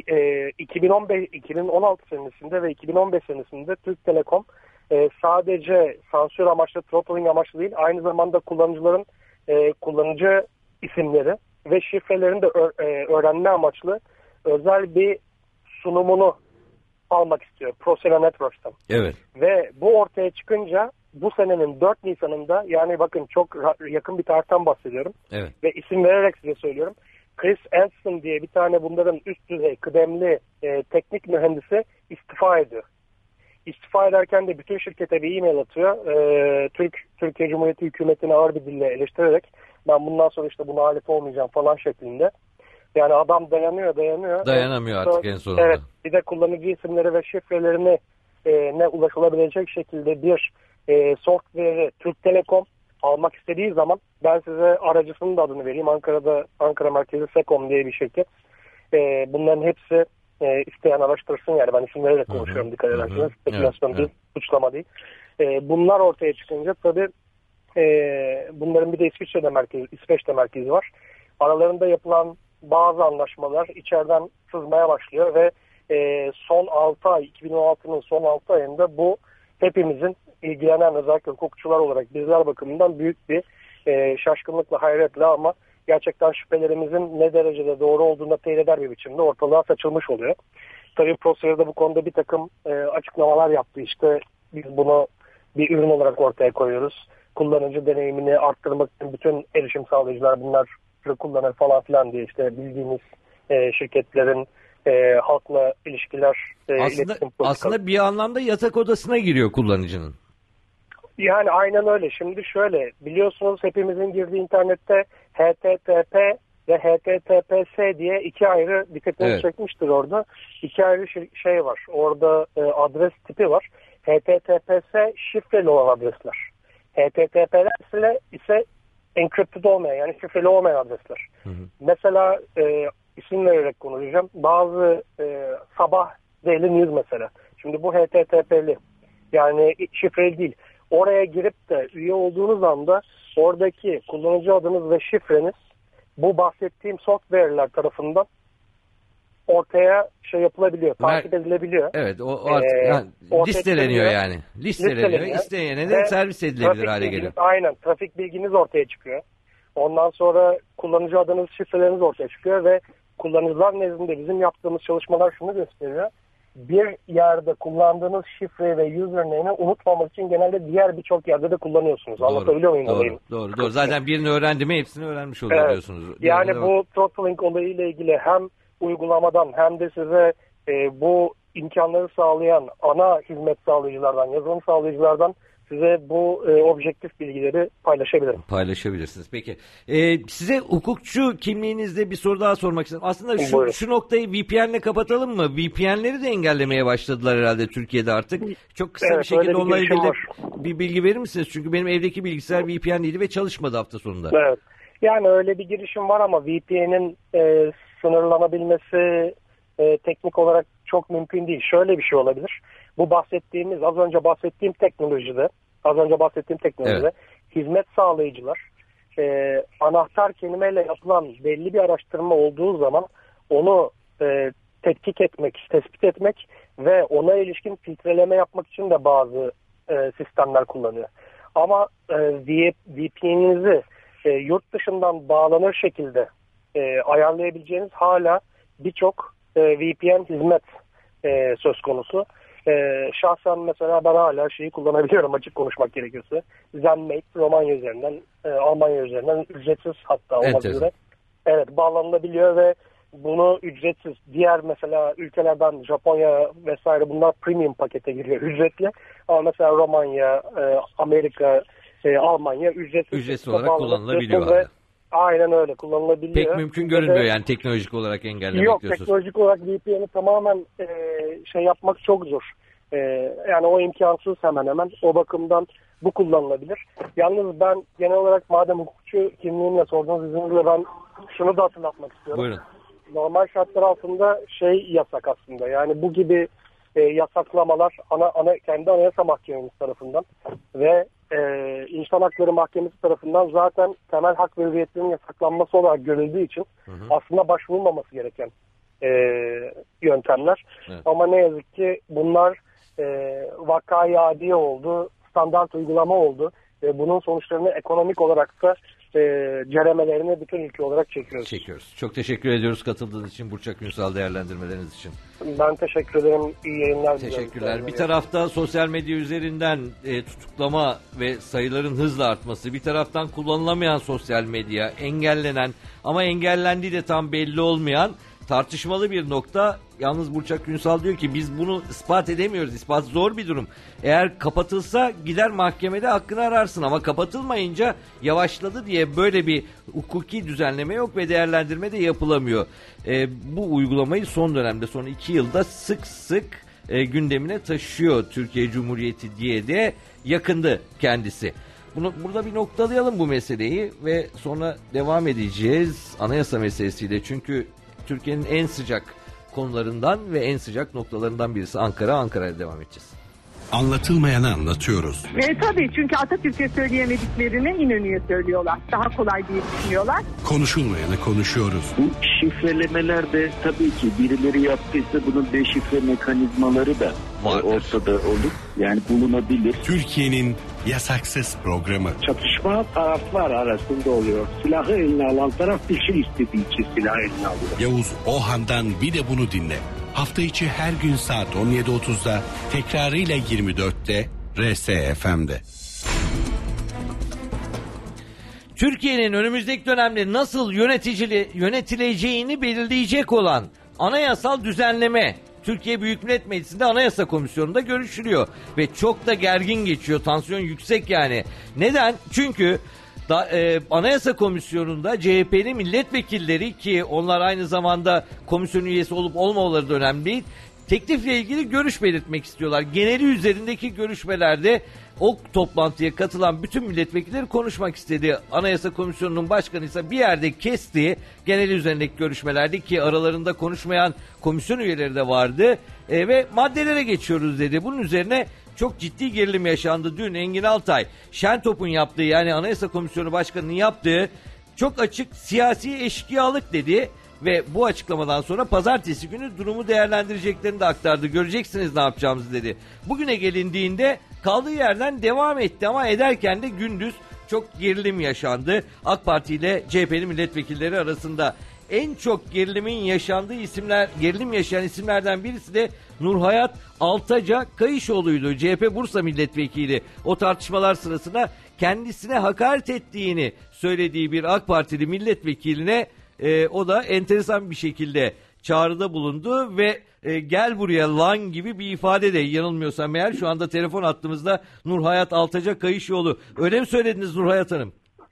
2016 senesinde ve 2015 senesinde Türk Telekom sadece sansür amaçlı, throttling amaçlı değil, aynı zamanda kullanıcıların kullanıcı isimleri ve şifrelerini de öğrenme amaçlı özel bir sunumunu almak istiyor Procera Networks'tan. Evet. Ve bu ortaya çıkınca bu senenin 4 Nisan'ında, yani bakın çok yakın bir tarihten bahsediyorum. Evet. Ve isim vererek size söylüyorum. Chris Anson diye bir tane bunların üst düzey kıdemli teknik mühendisi istifa ediyor. İstifa ederken de bütün şirkete bir e-mail atıyor. Türkiye Cumhuriyeti hükümetini ağır bir dille eleştirerek ben bundan sonra işte buna alet olmayacağım falan şeklinde. Yani adam dayanıyor. Dayanamıyor artık en sonunda. Evet, bir de kullanıcı isimleri ve şifrelerini ne ulaşılabilecek şekilde bir software'i Türk Telekom almak istediği zaman, ben size aracısının da adını vereyim. Ankara merkezi Sekom diye bir şirket. Bunların hepsi isteyen araştırsın, yani ben isim vererek konuşuyorum, dikkat ederseniz. Spekülasyon değil, suçlama değil. Bunlar ortaya çıkınca tabii bunların bir de İsveç'te merkezi var. Aralarında yapılan bazı anlaşmalar içeriden sızmaya başlıyor ve son 6 ay, 2016'nın son 6 ayında bu hepimizin ilgilenen, özellikle hukukçular olarak bizler bakımından büyük bir şaşkınlıkla, hayretle ama gerçekten şüphelerimizin ne derecede doğru olduğunu teyit eder bir biçimde ortalığa saçılmış oluyor. Tabii Procera da bu konuda bir takım açıklamalar yaptı. İşte biz bunu bir ürün olarak ortaya koyuyoruz. Kullanıcı deneyimini arttırmak için bütün erişim sağlayıcılar bunları kullanır falan filan diye işte bildiğimiz şirketlerin halkla ilişkiler aslında bir anlamda yatak odasına giriyor kullanıcının. Yani aynen öyle. Şimdi şöyle biliyorsunuz hepimizin girdiği internette HTTP ve HTTPS diye iki ayrı dikkatinizi çekmiştir orada. İki ayrı şey var. Orada adres tipi var. HTTPS şifreli olan adresler. HTTP'ler ise encrypted olmayan yani şifreli olmayan adresler. Mesela isim vererek konuşacağım. Bazı sabah Daily News mesela. Şimdi bu HTTP'li yani şifreli değil. Oraya girip de üye olduğunuz anda oradaki kullanıcı adınız ve şifreniz bu bahsettiğim software'ler tarafından ortaya yapılabiliyor, takip edilebiliyor. Evet, o artık listeleniyor yani. Listeleniyor. İsteyene de servis edilebilir hale geliyor. Aynen, trafik bilginiz ortaya çıkıyor. Ondan sonra kullanıcı adınız, şifreleriniz ortaya çıkıyor ve kullanıcılar nezdinde bizim yaptığımız çalışmalar şunu gösteriyor. Bir yerde kullandığınız şifreyi ve username'i unutmamak için genelde diğer birçok yerde de kullanıyorsunuz. Anlatabiliyor muyum? Doğru. Zaten birini öğrendi mi hepsini öğrenmiş oluyorsunuz. Yani bu throttling olayıyla ilgili hem uygulamadan hem de size bu imkanları sağlayan ana hizmet sağlayıcılardan, yazılım sağlayıcılardan size bu objektif bilgileri paylaşabilirim. Paylaşabilirsiniz. Peki. Size hukukçu kimliğinizde bir soru daha sormak istedim. Aslında şu noktayı VPN'le kapatalım mı? VPN'leri de engellemeye başladılar herhalde Türkiye'de artık. Çok kısa bir şekilde onunla ilgili bir bilgi verir misiniz? Çünkü benim evdeki bilgisayar VPN'liydi ve çalışmadı hafta sonunda. Evet. Yani öyle bir girişim var ama VPN'in sınırlanabilmesi teknik olarak çok mümkün değil. Şöyle bir şey olabilir. Bu bahsettiğimiz, az önce bahsettiğim teknolojide hizmet sağlayıcılar anahtar kelimeyle yapılan belli bir araştırma olduğu zaman onu tetkik etmek, tespit etmek ve ona ilişkin filtreleme yapmak için de bazı sistemler kullanıyor. Ama VPN'inizi yurt dışından bağlanır şekilde ayarlayabileceğiniz hala birçok VPN hizmet söz konusu. Şahsen mesela ben hala şeyi kullanabiliyorum açık konuşmak gerekirse. Zenmate Romanya üzerinden, Almanya üzerinden ücretsiz hatta olmak üzere. Evet, bağlanılabiliyor ve bunu ücretsiz. Diğer mesela ülkelerden Japonya vesaire bunlar premium pakete giriyor ücretli. Ama mesela Romanya, Amerika, Almanya ücretsiz olarak kullanılabiliyor. Aynen öyle kullanılabiliyor. Pek mümkün görünmüyor yani teknolojik olarak engellemek diyorsunuz. Yok, teknolojik olarak VPN'i tamamen yapmak çok zor. Yani o imkansız hemen hemen. O bakımdan bu kullanılabilir. Yalnız ben genel olarak madem hukukçu kimliğimle sorduğunuz izninizle ben şunu da hatırlatmak istiyorum. Buyurun. Normal şartlar altında yasak aslında. Yani bu gibi yasaklamalar kendi Anayasa Mahkememiz tarafından ve İnsan Hakları Mahkemesi tarafından zaten temel hak ve hürriyetlerin yasaklanması olarak görüldüğü için aslında başvurulmaması gereken yöntemler. Evet. Ama ne yazık ki bunlar vakayı adiye oldu, standart uygulama oldu ve bunun sonuçlarını ekonomik olarak da ceremelerini bütün ülke olarak çekiyoruz. Çok teşekkür ediyoruz katıldığınız için, Burçak Ünsal, değerlendirmeleriniz için. Ben teşekkür ederim. İyi yayınlar. Teşekkürler. Bir tarafta sosyal medya üzerinden tutuklama ve sayıların hızla artması, bir taraftan kullanılamayan sosyal medya, engellenen ama engellendiği de tam belli olmayan tartışmalı bir nokta. Yalnız Burçak Ünsal diyor ki biz bunu ispat edemiyoruz. İspat zor bir durum. Eğer kapatılsa gider mahkemede hakkını ararsın ama kapatılmayınca yavaşladı diye böyle bir hukuki düzenleme yok ve değerlendirme de yapılamıyor. Bu uygulamayı son dönemde, son 2 yılda sık sık gündemine taşıyor Türkiye Cumhuriyeti diye de yakındı kendisi. Burada bir noktalayalım bu meseleyi ve sonra devam edeceğiz anayasa meselesiyle. Çünkü Türkiye'nin en sıcak konularından ve en sıcak noktalarından birisi Ankara. Ankara'ya devam edeceğiz. Anlatılmayanı anlatıyoruz. Tabii çünkü Atatürk'e söyleyemediklerini İnönü'ye söylüyorlar. Daha kolay diye düşünüyorlar. Konuşulmayanı konuşuyoruz. Bu şifrelemeler de tabii ki birileri yaptıysa bunun deşifre mekanizmaları da ortada olur. Yani bulunabilir. Türkiye'nin yasaksız programı. Çatışma taraflar arasında oluyor. Silahı eline alan taraf bir şey istediği için silahı eline alıyor. Yavuz Ohan'dan bir de bunu dinle. Hafta içi her gün saat 17.30'da, tekrarıyla 24'te RSFM'de. Türkiye'nin önümüzdeki dönemde nasıl yönetileceğini belirleyecek olan anayasal düzenleme Türkiye Büyük Millet Meclisi'nde Anayasa Komisyonu'nda görüşülüyor. Ve çok da gergin geçiyor. Tansiyon yüksek yani. Neden? Çünkü Anayasa Komisyonu'nda CHP'li milletvekilleri, ki onlar aynı zamanda komisyon üyesi olup olmamaları da önemli değil, teklifle ilgili görüş belirtmek istiyorlar. Geneli üzerindeki görüşmelerde o toplantıya katılan bütün milletvekilleri konuşmak istedi. Anayasa Komisyonu'nun başkanı ise bir yerde kesti geneli üzerindeki görüşmelerde, ki aralarında konuşmayan komisyon üyeleri de vardı. Ve maddelere geçiyoruz dedi. Bunun üzerine çok ciddi gerilim yaşandı. Dün Engin Altay, Şentop'un yaptığı, yani Anayasa Komisyonu Başkanı'nın yaptığı çok açık siyasi eşkıyalık dedi. Ve bu açıklamadan sonra pazartesi günü durumu değerlendireceklerini de aktardı. Göreceksiniz ne yapacağımızı dedi. Bugüne gelindiğinde kaldığı yerden devam etti ama ederken de gündüz çok gerilim yaşandı. AK Parti ile CHP'li milletvekilleri arasında en çok gerilim yaşayan isimlerden birisi de Nurhayat Altaca Kayışoğlu'ydu. CHP Bursa milletvekili. O tartışmalar sırasında kendisine hakaret ettiğini söylediği bir AK Partili milletvekiline o da enteresan bir şekilde çağrıda bulundu ve gel buraya lan gibi bir ifade de, yanılmıyorsam eğer, şu anda telefon hattımızda Nurhayat Altaca Kayışoğlu. Öyle mi söylediniz Nurhayat Hanım?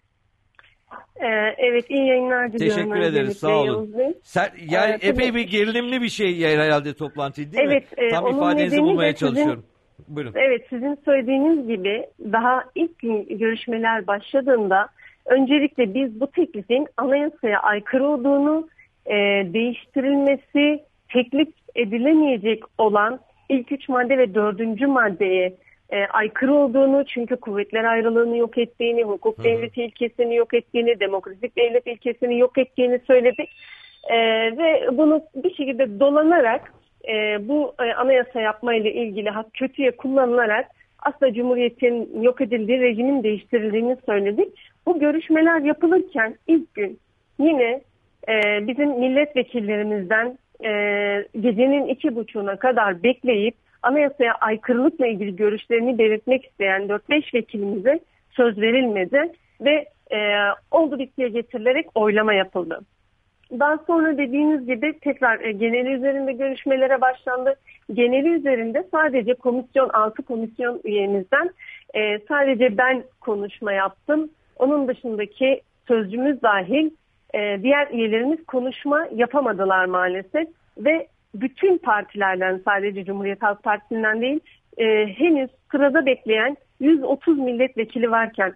Evet, iyi yayınlar diliyorum. Teşekkür ederiz, sağ olun. Yani epey bir gerilimli bir şey herhalde toplantı değil mi? Tam ifadenizi bulmaya çalışıyorum. Buyurun. Evet, sizin söylediğiniz gibi daha ilk gün görüşmeler başladığında öncelikle biz bu teklifin anayasaya aykırı olduğunu, değiştirilmesi teklif edilemeyecek olan ilk 3 madde ve 4. maddeye aykırı olduğunu, çünkü kuvvetler ayrılığını yok ettiğini, hukuk devleti ilkesini yok ettiğini, demokratik devlet ilkesini yok ettiğini söyledik. Ve bunu bir şekilde dolanarak bu anayasa yapma ile ilgili hak kötüye kullanılarak aslında Cumhuriyet'in yok edildiği, rejimin değiştirildiğini söyledik. Bu görüşmeler yapılırken ilk gün yine bizim milletvekillerimizden gecenin 2.30'una kadar bekleyip anayasaya aykırılıkla ilgili görüşlerini belirtmek isteyen 4-5 vekilimize söz verilmedi ve oldu bittiye getirilerek oylama yapıldı. Daha sonra dediğiniz gibi tekrar geneli üzerinde görüşmelere başlandı. Geneli üzerinde sadece 6 komisyon üyemizden sadece ben konuşma yaptım. Onun dışındaki sözcümüz dahil diğer üyelerimiz konuşma yapamadılar maalesef. Ve bütün partilerden, sadece Cumhuriyet Halk Partisi'nden değil, henüz sırada bekleyen 130 milletvekili varken,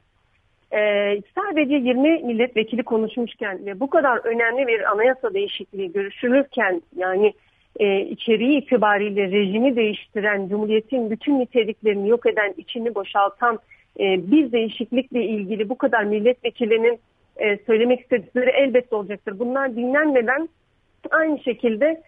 sadece 20 milletvekili konuşmuşken ve bu kadar önemli bir anayasa değişikliği görüşülürken, yani içeriği itibariyle rejimi değiştiren, Cumhuriyet'in bütün niteliklerini yok eden, içini boşaltan bir değişiklikle ilgili bu kadar milletvekilinin söylemek istedikleri elbette olacaktır. Bunlar dinlenmeden aynı şekilde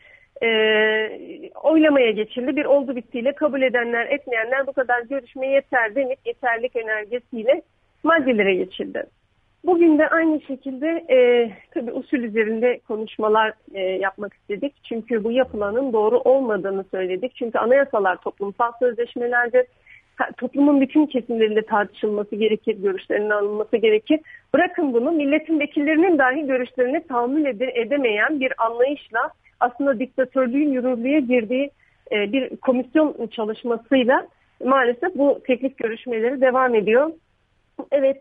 oylamaya geçildi. Bir oldu bittiyle kabul edenler, etmeyenler bu kadar görüşmeye yeter denip yeterlik önergesiyle maddelere geçildi. Bugün de aynı şekilde tabii usul üzerinde konuşmalar yapmak istedik. Çünkü bu yapılanın doğru olmadığını söyledik. Çünkü anayasalar toplumsal sözleşmelerdir. Toplumun bütün kesimleriyle tartışılması gerekir, görüşlerinin alınması gerekir. Bırakın bunu, milletin vekillerinin dahi görüşlerini tahammül edemeyen bir anlayışla aslında diktatörlüğün yürürlüğe girdiği bir komisyon çalışmasıyla maalesef bu teklif görüşmeleri devam ediyor. Evet,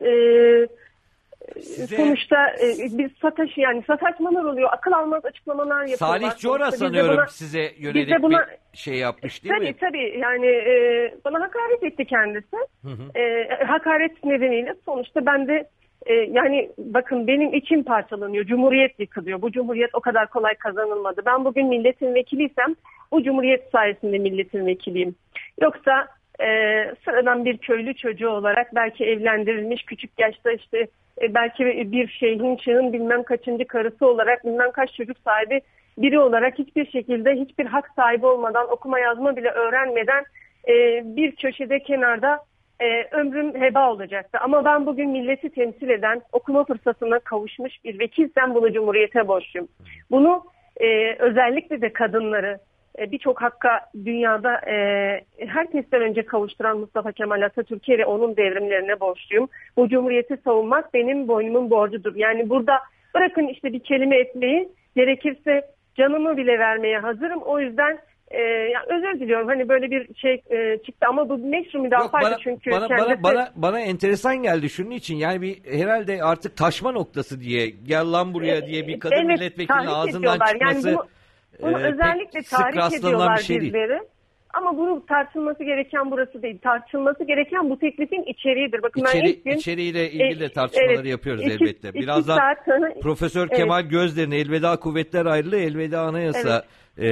sonuçta bir sataşmalar oluyor, akıl almaz açıklamalar yapıyorlar. Salih Cora sanıyorum size yönelik bir şey yapmış değil mi? Tabii yani bana hakaret etti kendisi. Hakaret nedeniyle sonuçta ben de yani bakın, benim içim parçalanıyor. Cumhuriyet yıkılıyor. Bu cumhuriyet o kadar kolay kazanılmadı. Ben bugün milletin vekiliysem bu cumhuriyet sayesinde milletin vekiliyim. Yoksa sıradan bir köylü çocuğu olarak, belki evlendirilmiş küçük yaşta, işte belki bir şeyhin çığın bilmem kaçıncı karısı olarak, bilmem kaç çocuk sahibi biri olarak hiçbir şekilde, hiçbir hak sahibi olmadan, okuma yazma bile öğrenmeden bir köşede, kenarda ömrüm heba olacaktı. Ama ben bugün milleti temsil eden, okuma fırsatına kavuşmuş bir vekilsem bunu Cumhuriyet'e borçluyum. Bunu özellikle de kadınları, birçok hakka dünyada herkesten önce kavuşturan Mustafa Kemal Atatürk'e ve onun devrimlerine borçluyum. Bu cumhuriyeti savunmak benim boynumun borcudur. Yani burada bırakın işte bir kelime etmeyi, gerekirse canımı bile vermeye hazırım. O yüzden özür diliyorum. Hani böyle bir şey çıktı ama bu meşru müdafaydı çünkü bana enteresan geldi şunun için. Yani bir herhalde artık taşma noktası diye, gel lan buraya diye bir kadın milletvekilinin ağzından çıkması. Yani bunu özellikle tahrik ediyorlar bizleri. Ama bunu tartışılması gereken burası değil. Tartışılması gereken bu teklifin içeriğidir. Bakın içeriğiyle ilgili de tartışmaları yapıyoruz elbette. Birazdan Profesör Kemal Gözler'in Elveda Kuvvetler Ayrılığı, Elveda Anayasa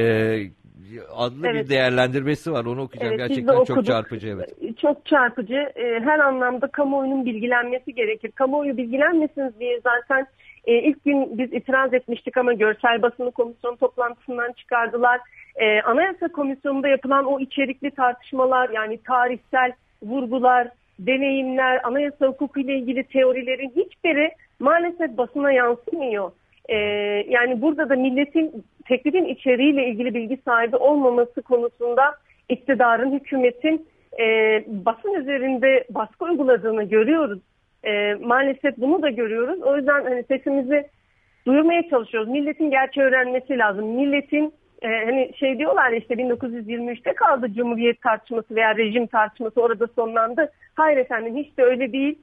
adlı bir değerlendirmesi var. Onu okuyacağım. Gerçekten çok çarpıcı. Evet. Çok çarpıcı. Her anlamda kamuoyunun bilgilenmesi gerekir. Kamuoyu bilgilenmesin diye zaten ilk gün biz itiraz etmiştik ama görsel basını komisyon toplantısından çıkardılar. Anayasa Komisyonu'nda yapılan o içerikli tartışmalar, yani tarihsel vurgular, deneyimler, anayasa hukuku ile ilgili teorilerin hiçbiri maalesef basına yansımıyor. Yani burada da milletin teklifin içeriğiyle ilgili bilgi sahibi olmaması konusunda iktidarın, hükümetin basın üzerinde baskı uyguladığını görüyoruz. Maalesef bunu da görüyoruz. O yüzden hani sesimizi duyurmaya çalışıyoruz. Milletin gerçeği öğrenmesi lazım. Milletin hani şey diyorlar işte 1923'te kaldı Cumhuriyet tartışması veya rejim tartışması, orada sonlandı. Hayır efendim, hiç de öyle değil.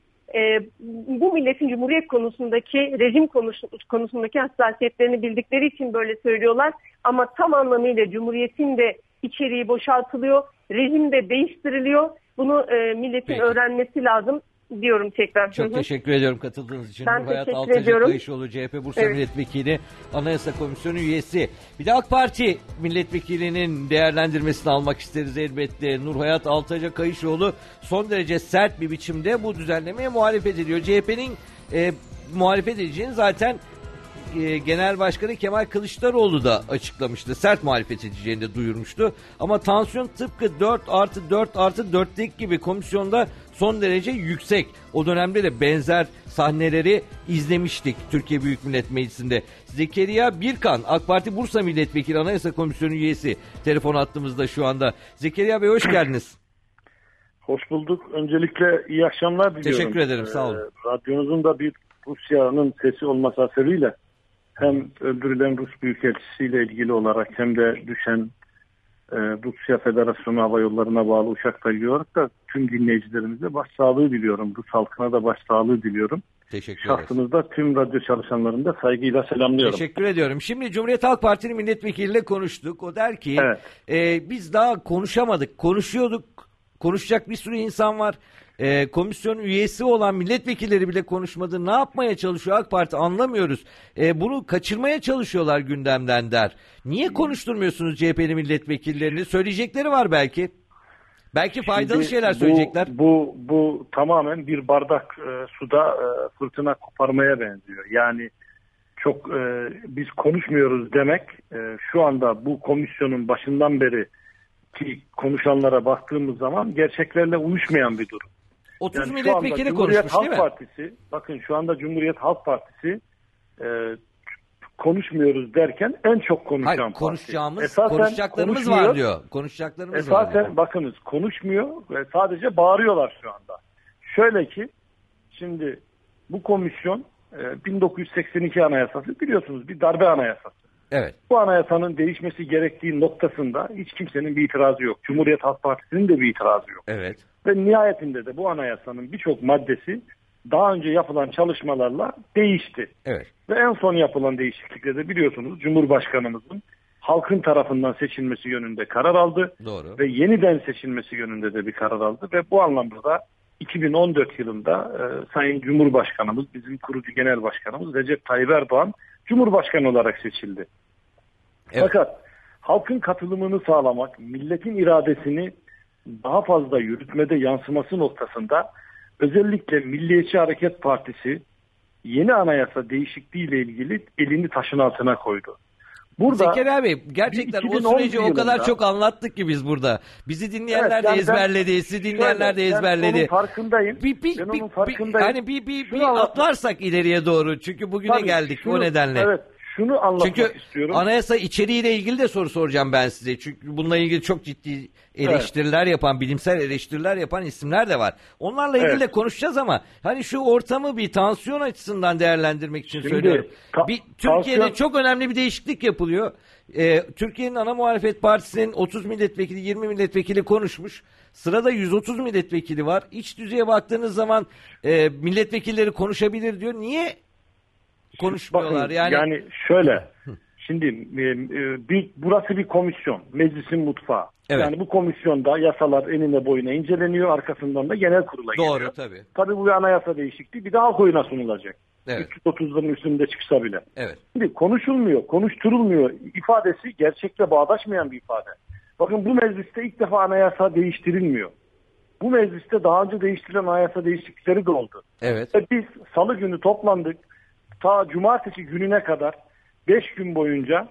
Bu milletin Cumhuriyet konusundaki, rejim konusundaki hassasiyetlerini bildikleri için böyle söylüyorlar. Ama tam anlamıyla Cumhuriyet'in de içeriği boşaltılıyor, rejim de değiştiriliyor. Bunu milletin öğrenmesi lazım diyorum tekrar. Çok teşekkür ediyorum katıldığınız için. Ben Nurhayat teşekkür Altıcı ediyorum. Kayışoğlu, CHP Bursa Milletvekili, Anayasa Komisyonu üyesi. Bir de AK Parti milletvekilinin değerlendirmesini almak isteriz elbette. Nurhayat Altıcı Kayışoğlu son derece sert bir biçimde bu düzenlemeye muhalefet ediyor. CHP'nin muhalefet edeceğini zaten Genel Başkanı Kemal Kılıçdaroğlu da açıklamıştı. Sert muhalefet edeceğini de duyurmuştu. Ama tansiyon tıpkı 4+4+4'lik gibi komisyonda son derece yüksek. O dönemde de benzer sahneleri izlemiştik Türkiye Büyük Millet Meclisi'nde. Zekeriya Birkan, AK Parti Bursa Milletvekili, Anayasa Komisyonu üyesi, telefon hattımızda şu anda. Zekeriya Bey, hoş geldiniz. Hoş bulduk. Öncelikle iyi akşamlar diliyorum. Teşekkür ederim, sağ olun. Radyonuzun da bir Rusya'nın sesi olması hasebiyle hem öldürülen Rus Büyükelçisiyle ilgili olarak hem de düşen Rusya Federasyonu Hava Yolları'na bağlı uçakla ilgili olarak da tüm dinleyicilerimize başsağlığı diliyorum. Rus halkına da başsağlığı diliyorum. Teşekkür ederiz. Şahsınızda tüm radyo çalışanlarını da saygıyla selamlıyorum. Teşekkür ediyorum. Şimdi Cumhuriyet Halk Partisi'nin milletvekiliyle konuştuk. O der ki biz daha konuşamadık. Konuşuyorduk. Konuşacak bir sürü insan var. Komisyon üyesi olan milletvekilleri bile konuşmadı. Ne yapmaya çalışıyor AK Parti anlamıyoruz. Bunu kaçırmaya çalışıyorlar gündemden der. Niye konuşturmuyorsunuz CHP'li milletvekillerini? Söyleyecekleri var belki. Belki faydalı şeyler söyleyecekler. Bu tamamen bir bardak suda fırtına koparmaya benziyor. Yani çok biz konuşmuyoruz demek şu anda bu komisyonun başından beri ki konuşanlara baktığımız zaman gerçeklerle uyuşmayan bir durum. 30 yani milletvekili konuşmuş değil mi? Partisi, bakın şu anda Cumhuriyet Halk Partisi konuşmuyoruz derken en çok konuşan parti. Konuşacaklarımız var diyor. Konuşacaklarımız var diyor. Bakınız konuşmuyor ve sadece bağırıyorlar şu anda. Şöyle ki şimdi bu komisyon 1982 Anayasası biliyorsunuz bir darbe anayasası. Evet. Bu anayasanın değişmesi gerektiği noktasında hiç kimsenin bir itirazı yok. Cumhuriyet Halk Partisi'nin de bir itirazı yok. Evet. Ve nihayetinde de bu anayasanın birçok maddesi daha önce yapılan çalışmalarla değişti. Evet. Ve en son yapılan değişiklikte de biliyorsunuz Cumhurbaşkanımızın halkın tarafından seçilmesi yönünde karar aldı. Doğru. Ve yeniden seçilmesi yönünde de bir karar aldı. Ve bu anlamda da 2014 yılında Sayın Cumhurbaşkanımız, bizim kurucu genel başkanımız Recep Tayyip Erdoğan Cumhurbaşkanı olarak seçildi. Evet. Fakat halkın katılımını sağlamak, milletin iradesini daha fazla yürütmede yansıması noktasında özellikle Milliyetçi Hareket Partisi yeni anayasa değişikliğiyle ilgili elini taşın altına koydu. Burada Zekeriya Bey, gerçekten o süreci o kadar çok anlattık ki biz burada. Bizi dinleyenler de ezberledi, sizi dinleyenler de ezberledi. Ben onun farkındayım. Hani bir atlarsak ileriye doğru. Çünkü bugüne geldik o nedenle. Evet, şunu anlatmak Çünkü istiyorum. anayasa içeriğiyle ilgili de soru soracağım ben size. Çünkü bununla ilgili çok ciddi eleştiriler yapan, bilimsel eleştiriler yapan isimler de var. Onlarla ilgili de konuşacağız ama hani şu ortamı bir tansiyon açısından değerlendirmek için söylüyorum. Türkiye'de çok önemli bir değişiklik yapılıyor. Türkiye'nin ana muhalefet partisinin 30 milletvekili, 20 milletvekili konuşmuş. Sırada 130 milletvekili var. İç düzeye baktığınız zaman milletvekilleri konuşabilir diyor. Niye konuşmuyorlar? Bakın, yani şöyle. Şimdi burası bir komisyon. Meclisin mutfağı. Evet. Yani bu komisyonda yasalar enine boyuna inceleniyor. Arkasından da genel kurula geliyor. Doğru tabii. Tabii bu anayasa değişikliği bir daha halk oyuna sunulacak. Evet. 330'ların üstünde çıksa bile. Evet. Şimdi konuşulmuyor, konuşturulmuyor ifadesi gerçekle bağdaşmayan bir ifade. Bakın bu mecliste ilk defa anayasa değiştirilmiyor. Bu mecliste daha önce değiştirilen anayasa değişiklikleri de oldu. Evet. Ve biz salı günü toplandık. Ta cumartesi gününe kadar 5 gün boyunca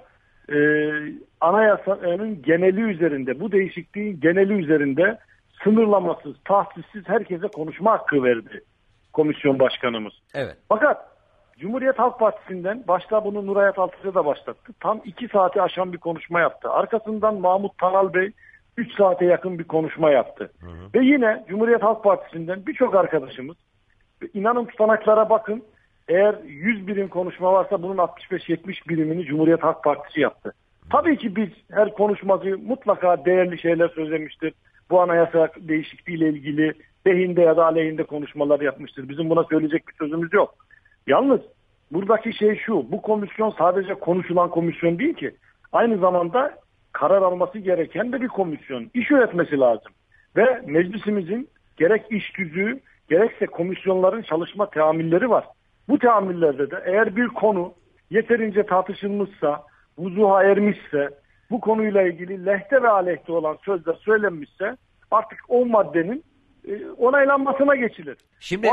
anayasanın geneli üzerinde, bu değişikliğin geneli üzerinde sınırlamasız, tahsissiz herkese konuşma hakkı verdi komisyon başkanımız. Evet. Fakat Cumhuriyet Halk Partisi'nden, başta bunu Nur Hayat Altıcı da başlattı. Tam 2 saati aşan bir konuşma yaptı. Arkasından Mahmut Tanal Bey 3 saate yakın bir konuşma yaptı. Ve yine Cumhuriyet Halk Partisi'nden birçok arkadaşımız, inanın tutanaklara bakın, eğer 100 birim konuşma varsa bunun 65-70 birimini Cumhuriyet Halk Partisi yaptı. Tabii ki biz her konuşmacı mutlaka değerli şeyler söylemiştir. Bu anayasa değişikliğiyle ilgili lehinde ya da aleyhinde konuşmalar yapmıştır. Bizim buna söyleyecek bir sözümüz yok. Yalnız buradaki şey şu, bu komisyon sadece konuşulan komisyon değil ki. Aynı zamanda karar alması gereken de bir komisyon. İş yönetmesi lazım. Ve meclisimizin gerek iş tüzüğü gerekse komisyonların çalışma teamülleri var. Bu teamüllerde de eğer bir konu yeterince tartışılmışsa, vuzuha ermişse, bu konuyla ilgili lehte ve aleyhte olan sözler söylenmişse artık o maddenin onaylanmasına geçilir. Şimdi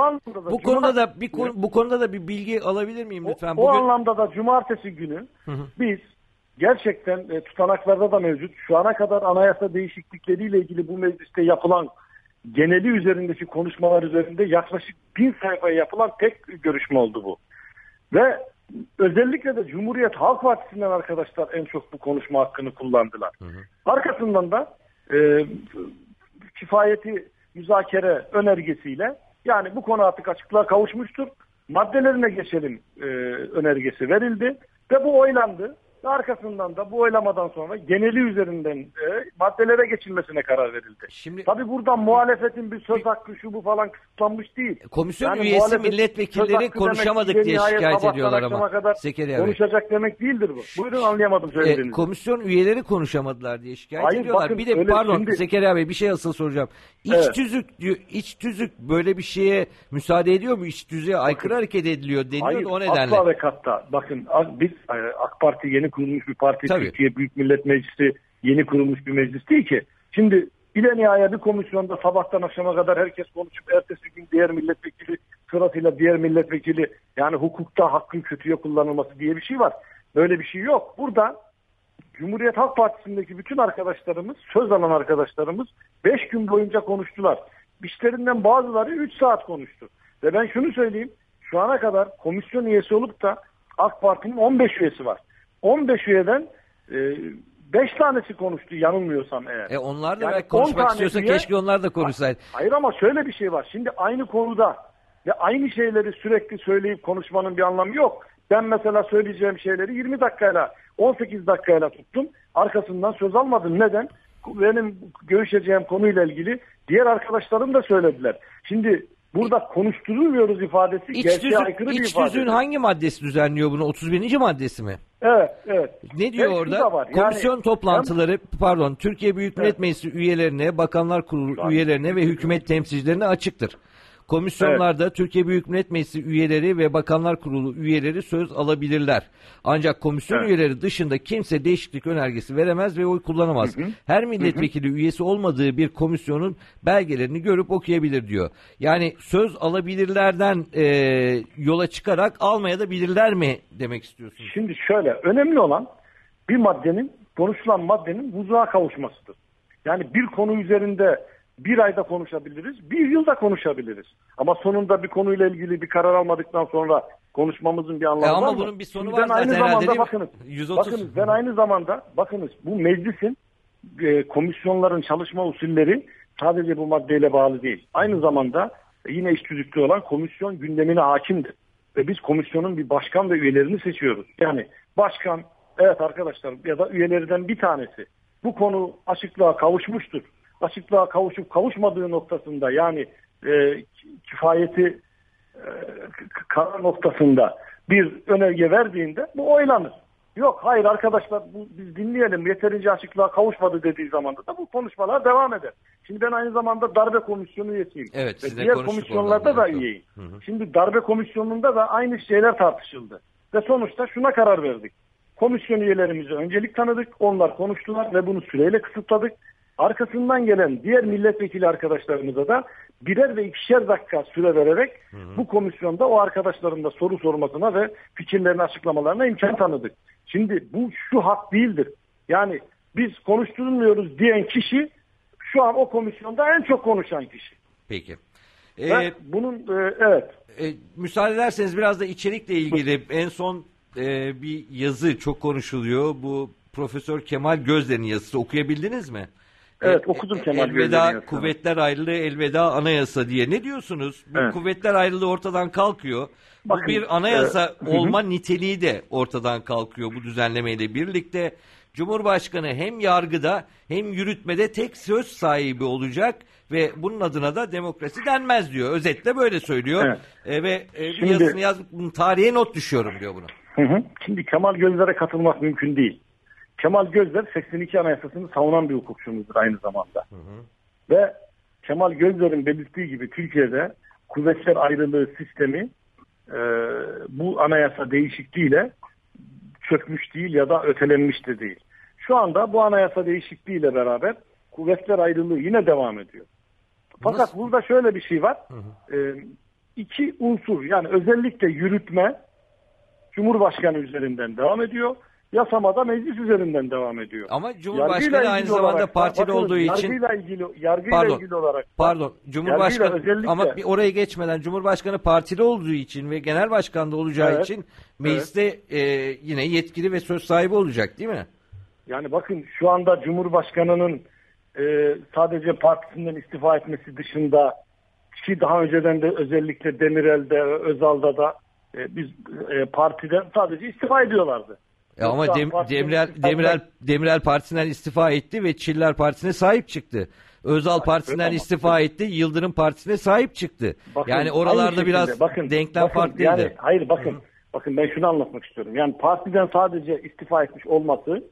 bu konuda da bir bilgi alabilir miyim lütfen? O anlamda da cumartesi günü biz gerçekten tutanaklarda da mevcut. Şu ana kadar anayasa değişiklikleriyle ilgili bu mecliste yapılan geneli üzerindeki konuşmalar üzerinde yaklaşık 1000 sayfaya yapılan tek görüşme oldu bu. Ve özellikle de Cumhuriyet Halk Partisi'nden arkadaşlar en çok bu konuşma hakkını kullandılar. Arkasından da kifayeti müzakere önergesiyle, yani bu konu artık açıklığa kavuşmuştur, maddelerine geçelim önergesi verildi ve bu oylandı. Ve arkasından da bu oylamadan sonra geneli üzerinden maddelere geçilmesine karar verildi. Tabii buradan muhalefetin bir söz hakkı şu bu falan kısıtlanmış değil. Komisyon üyesi milletvekilleri konuşamadık diye şikayet ediyorlar ama. Konuşacak demek değildir bu. Buyurun, anlayamadım söylediğinizi. Komisyon üyeleri konuşamadılar diye şikayet ediyorlar. Bakın, bir de pardon Zekeriya Bey, bir şey asıl soracağım. İç tüzük böyle bir şeye müsaade ediyor mu? İç tüzüğe aykırı hareket ediliyor deniyor da o nedenle. Asla ve katta. Bakın biz AK Parti yeni kurulmuş bir parti. Tabii. Türkiye Büyük Millet Meclisi yeni kurulmuş bir meclis değil ki. Şimdi ile nihaya bir komisyonda sabahtan akşama kadar herkes konuşup ertesi gün diğer milletvekili sırasıyla diğer milletvekili, yani hukukta hakkın kötüye kullanılması diye bir şey var. Böyle bir şey yok. Burada Cumhuriyet Halk Partisi'ndeki bütün arkadaşlarımız, söz alan arkadaşlarımız 5 gün boyunca konuştular. İşlerinden bazıları 3 saat konuştu. Ve ben şunu söyleyeyim, şu ana kadar komisyon üyesi olup da AK Parti'nin 15 üyesi var. 15 üyeden 5 tanesi konuştu yanılmıyorsam eğer. Onlar da belki konuşmak istiyorsa keşke onlar da konuşsaydı. Hayır ama şöyle bir şey var. Şimdi aynı konuda ve aynı şeyleri sürekli söyleyip konuşmanın bir anlamı yok. Ben mesela söyleyeceğim şeyleri 20 dakikayla 18 dakikayla tuttum. Arkasından söz almadım. Neden? Benim görüşeceğim konuyla ilgili diğer arkadaşlarım da söylediler. Şimdi burada konuşturulmuyoruz ifadesi gerçeğe aykırı bir ifade. İç tüzüğün hangi maddesi düzenliyor bunu? 31. maddesi mi? Evet. Ne diyor orada? Komisyon toplantıları, Türkiye Büyük Millet Meclisi üyelerine, Bakanlar Kurulu üyelerine ve hükümet temsilcilerine açıktır. Komisyonlarda Türkiye Büyük Millet Meclisi üyeleri ve Bakanlar Kurulu üyeleri söz alabilirler. Ancak komisyon üyeleri dışında kimse değişiklik önergesi veremez ve oy kullanamaz. Her milletvekili üyesi olmadığı bir komisyonun belgelerini görüp okuyabilir diyor. Yani söz alabilirlerden yola çıkarak almaya da bilirler mi demek istiyorsunuz? Şimdi şöyle, önemli olan bir maddenin, konuşulan maddenin vuzuğa kavuşmasıdır. Yani bir konu üzerinde bir ayda konuşabiliriz, bir yılda konuşabiliriz. Ama sonunda bir konuyla ilgili bir karar almadıktan sonra konuşmamızın bir anlamı var mı? Ama bunun bir sonu Şimdi var ben zaten aynı herhalde, zamanda değil mi? bakınız. 130. Bakınız ben aynı zamanda bu meclisin komisyonların çalışma usulleri sadece bu maddeyle bağlı değil. Aynı zamanda yine iş tüzükte olan komisyon gündemine hakimdir. Ve biz komisyonun bir başkan ve üyelerini seçiyoruz. Yani başkan, evet arkadaşlar, ya da üyelerinden bir tanesi bu konu açıklığa kavuşmuştur. Açıklığa kavuşup kavuşmadığı noktasında, yani kifayeti karar noktasında bir önerge verdiğinde bu oylanır. Yok, hayır arkadaşlar biz dinleyelim, yeterince açıklığa kavuşmadı dediği zaman da bu konuşmalar devam eder. Şimdi ben aynı zamanda darbe komisyonu üyesiyim. Evet, ve diğer komisyonlarda da üyeyim. Şimdi darbe komisyonunda da aynı şeyler tartışıldı. Ve sonuçta şuna karar verdik. Komisyon üyelerimize öncelik tanıdık, onlar konuştular ve bunu süreyle kısıtladık. Arkasından gelen diğer milletvekili arkadaşlarımıza da birer ve ikişer dakika süre vererek bu komisyonda o arkadaşların da soru sormasına ve fikirlerini açıklamalarına imkan tanıdık. Şimdi bu şu hak değildir. Yani biz konuşturmuyoruz diyen kişi şu an o komisyonda en çok konuşan kişi. Peki. Bunun evet. Müsaade ederseniz biraz da içerikle ilgili en son bir yazı çok konuşuluyor. Bu Profesör Kemal Gözler'in yazısı, okuyabildiniz mi? Evet, okudum Kemal Gözler'in yazısını. Elveda kuvvetler ayrılığı, elveda anayasa diye. Ne diyorsunuz? Bu kuvvetler ayrılığı ortadan kalkıyor. Bakın, bu bir anayasa olma niteliği de ortadan kalkıyor bu düzenlemeyle birlikte. Cumhurbaşkanı hem yargıda hem yürütmede tek söz sahibi olacak ve bunun adına da demokrasi denmez diyor. Özetle böyle söylüyor. Ve bir yazısını yazıp tarihe not düşüyorum diyor bunu. Şimdi Kemal Gözler'e katılmak mümkün değil. Kemal Gözler 82 Anayasası'nı savunan bir hukukçumuzdur aynı zamanda. Ve Kemal Gözler'in belirttiği gibi Türkiye'de kuvvetler ayrılığı sistemi bu anayasa değişikliğiyle çökmüş değil ya da ötelenmiş de değil. Şu anda bu anayasa değişikliğiyle beraber kuvvetler ayrılığı yine devam ediyor. Fakat burada şöyle bir şey var. İki unsur, yani özellikle yürütme Cumhurbaşkanı üzerinden devam ediyor. Yasamada meclis üzerinden devam ediyor. Ama Cumhurbaşkanı aynı zamanda partili olduğu için yargıyla ilgili olarak Cumhurbaşkanı ama oraya geçmeden Cumhurbaşkanı partili olduğu için ve genel başkan da olacağı için mecliste yine yetkili ve söz sahibi olacak, değil mi? Yani bakın, şu anda Cumhurbaşkanının sadece partisinden istifa etmesi dışında, ki daha önceden de özellikle Demirel'de, Özal'da da biz partiden sadece istifa ediyorlardı. Ama Demirel partisinden istifa etti ve Çiller Partisi'ne sahip çıktı. Özal partisinden istifa etti, Yıldırım Partisi'ne sahip çıktı. Bakın, yani oralarda biraz denklem farklıydı. Yani, hayır bakın ben şunu anlatmak istiyorum. Yani partiden sadece istifa etmiş olması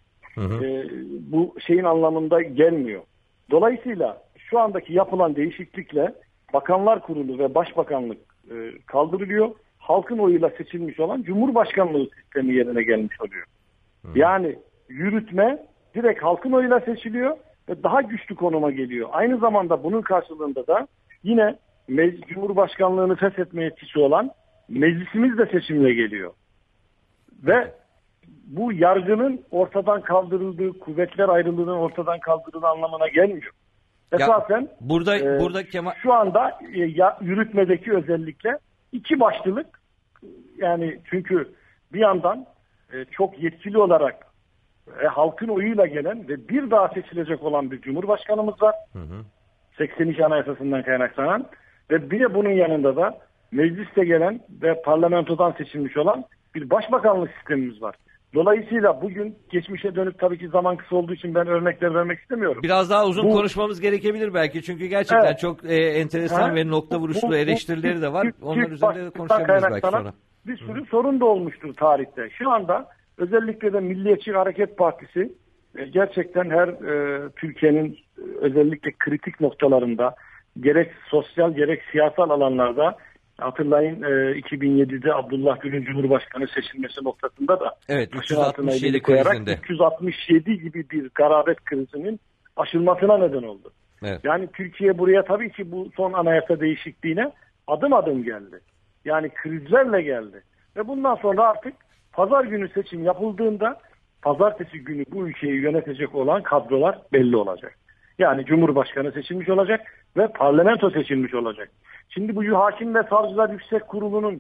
bu şeyin anlamında gelmiyor. Dolayısıyla şu andaki yapılan değişiklikle Bakanlar Kurulu ve Başbakanlık kaldırılıyor. Halkın oyuyla seçilmiş olan Cumhurbaşkanlığı sistemi yerine gelmiş oluyor. Yani yürütme direkt halkın oyuyla seçiliyor ve daha güçlü konuma geliyor. Aynı zamanda bunun karşılığında da yine Cumhurbaşkanlığını feshetme yetkisi olan meclisimiz de seçimle geliyor. Ve bu yargının ortadan kaldırıldığı, kuvvetler ayrılığının ortadan kaldırıldığı anlamına gelmiyor. Esasen burada şu anda yürütmedeki özellikle iki başlılık, yani çünkü bir yandan çok yetkili olarak halkın oyuyla gelen ve bir daha seçilecek olan bir Cumhurbaşkanımız var. 82 Anayasası'ndan kaynaklanan ve bir de bunun yanında da mecliste gelen ve parlamentodan seçilmiş olan bir başbakanlık sistemimiz var. Dolayısıyla bugün geçmişe dönüp, tabii ki zaman kısa olduğu için ben örnekler vermek istemiyorum. Biraz daha uzun konuşmamız gerekebilir belki. Çünkü gerçekten çok enteresan ve nokta vuruşlu eleştirileri de var. Onlar üzerinde de konuşabiliriz belki sonra. Bir sürü sorun da olmuştur tarihte. Şu anda özellikle de Milliyetçi Hareket Partisi gerçekten her Türkiye'nin özellikle kritik noktalarında, gerek sosyal gerek siyasal alanlarda, hatırlayın 2007'de Abdullah Gül'ün Cumhurbaşkanı seçilmesi noktasında da 367 krizinde 367 gibi bir garabet krizinin aşılmasına neden oldu. Evet. Yani Türkiye buraya tabii ki bu son anayasa değişikliğine adım adım geldi. Yani krizlerle geldi. Ve bundan sonra artık pazar günü seçim yapıldığında pazartesi günü bu ülkeyi yönetecek olan kadrolar belli olacak. Yani Cumhurbaşkanı seçilmiş olacak ve parlamento seçilmiş olacak. Şimdi bu Hakim ve Savcılar Yüksek Kurulu'nun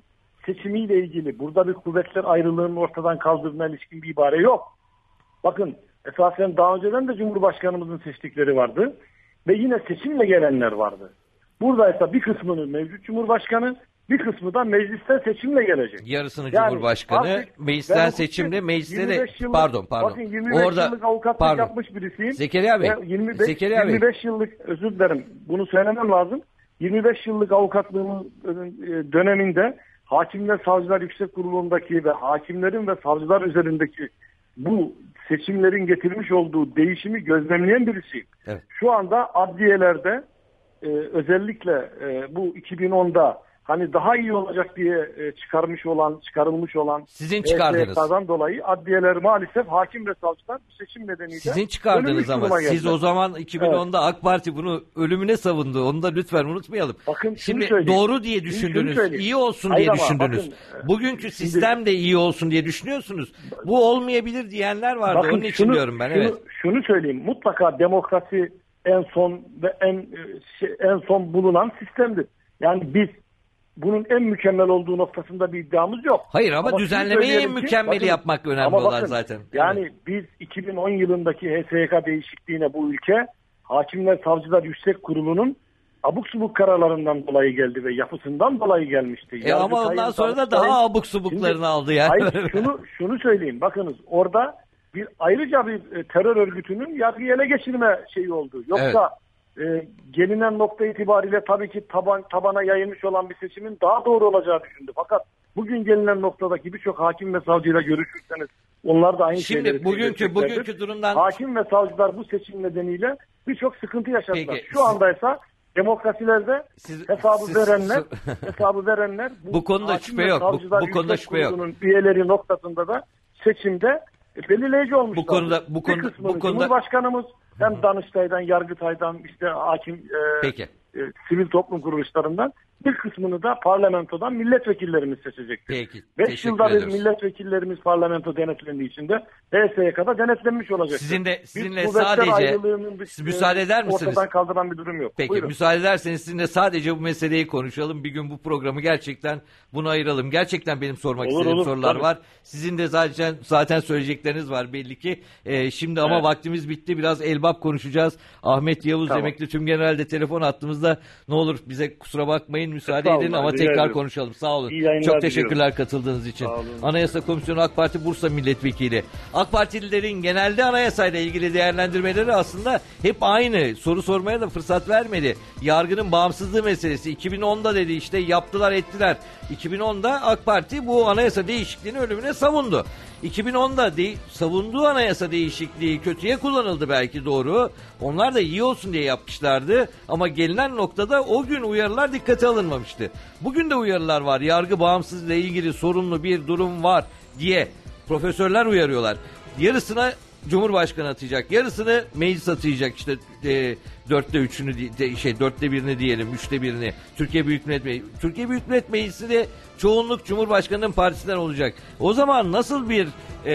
seçimiyle ilgili burada bir kuvvetler ayrılığının ortadan kaldırılma ilişkin bir ibare yok. Bakın esasen daha önceden de Cumhurbaşkanımızın seçtikleri vardı ve yine seçimle gelenler vardı. Buradaysa bir kısmının mevcut Cumhurbaşkanı, bir kısmı da meclisten seçimle gelecek. Yarısını Cumhurbaşkanı, meclisten seçimle, mecliste de pardon. Bakın 25 yıllık avukatlık yapmış birisiyim. Zekeriya Bey. 25 yıllık, özür dilerim, bunu söylemem lazım. 25 yıllık avukatlığımın döneminde Hakimler Savcılar Yüksek Kurulu'ndaki ve hakimlerin ve savcılar üzerindeki bu seçimlerin getirmiş olduğu değişimi gözlemleyen birisiyim. Evet. Şu anda adliyelerde özellikle bu 2010'da hani daha iyi olacak diye çıkarılmış olan sizin çıkardığınız dolayı adliyeler maalesef hakim ve savcılar bu seçim nedeniyle sizin çıkardığınız ama siz o zaman 2010'da AK Parti bunu ölümüne savundu. Onu da lütfen unutmayalım. Bakın, şimdi doğru diye düşündünüz, iyi olsun diye düşündünüz. Bugünkü sistem de iyi olsun diye düşünüyorsunuz. Bu olmayabilir diyenler vardı. Onun için diyorum ben. Şunu söyleyeyim. Mutlaka demokrasi en son ve en son bulunan sistemdir. Yani biz bunun en mükemmel olduğu noktasında bir iddiamız yok. Hayır ama düzenlemeyi en mükemmeli yapmak önemli olan zaten. Yani biz 2010 yılındaki HSYK değişikliğine bu ülke Hakimler Savcılar Yüksek Kurulu'nun abuk subuk kararlarından dolayı geldi ve yapısından dolayı gelmişti. Ama ondan sonra da daha abuk subuklarını aldı yani. Hayır şunu söyleyeyim. Bakınız orada ayrıca bir terör örgütünün yargıyı ele geçirme şeyi oldu. Yoksa gelinen nokta itibariyle tabii ki tabana yayılmış olan bir seçimin daha doğru olacağı düşündü. Fakat bugün gelinen noktadaki birçok hakim ve savcıyla görüşürseniz onlar da aynı şeyleri şimdi bugünkü durumdan hakim ve savcılar bu seçim nedeniyle birçok sıkıntı yaşadılar. Peki, şu andaysa demokrasilerde hesabı verenler bu konuda şüphe yok. Bu konuda şüphe yok. Üyeleri noktasında da seçimde belirleyici olmuşlar. Bu konuda Cumhurbaşkanımız hem Danıştay'dan, Yargıtay'dan, işte hakim sivil toplum kuruluşlarından bir kısmını da parlamentodan milletvekillerimiz seçecektir. 5 yılda bir milletvekillerimiz parlamento denetlendiği için de HSYK'da denetlenmiş olacak. Sizinle sadece müsaade eder misiniz? Ortadan kaldıran bir durum yok. Peki, buyurun. müsaade ederseniz sizinle sadece bu meseleyi konuşalım. Bir gün bu programı gerçekten buna ayıralım. Gerçekten benim sormak istediğim sorular var. Sizin de zaten söyleyecekleriniz var belli ki. Şimdi ama vaktimiz bitti. Biraz Elbap konuşacağız. Ahmet Yavuz emekli tümgeneral de telefon attığımızda ne olur bize kusura bakmayın, müsaade edin ama tekrar konuşalım. Sağ olun. Çok teşekkürler katıldığınız için. Anayasa Komisyonu AK Parti Bursa Milletvekili. AK Partililerin genelde anayasayla ilgili değerlendirmeleri aslında hep aynı. Soru sormaya da fırsat vermedi. Yargının bağımsızlığı meselesi. 2010'da dedi işte yaptılar ettiler. 2010'da AK Parti bu anayasa değişikliğini ölümüne savundu. 2010'da savunduğu anayasa değişikliği kötüye kullanıldı belki, doğru. Onlar da iyi olsun diye yapmışlardı. Ama gelinen noktada o gün uyarılar dikkate alınmamıştı. Bugün de uyarılar var. Yargı bağımsızlığıyla ilgili sorunlu bir durum var diye profesörler uyarıyorlar. Yarısına Cumhurbaşkanı atayacak, yarısını meclis atayacak, işte 4'te 3'ünü 4'te 1'ini diyelim, 3'te 1'ini Türkiye Büyük Millet Meclisi. Türkiye Büyük Millet Meclisi de çoğunluk Cumhurbaşkanı'nın partisinden olacak. O zaman nasıl bir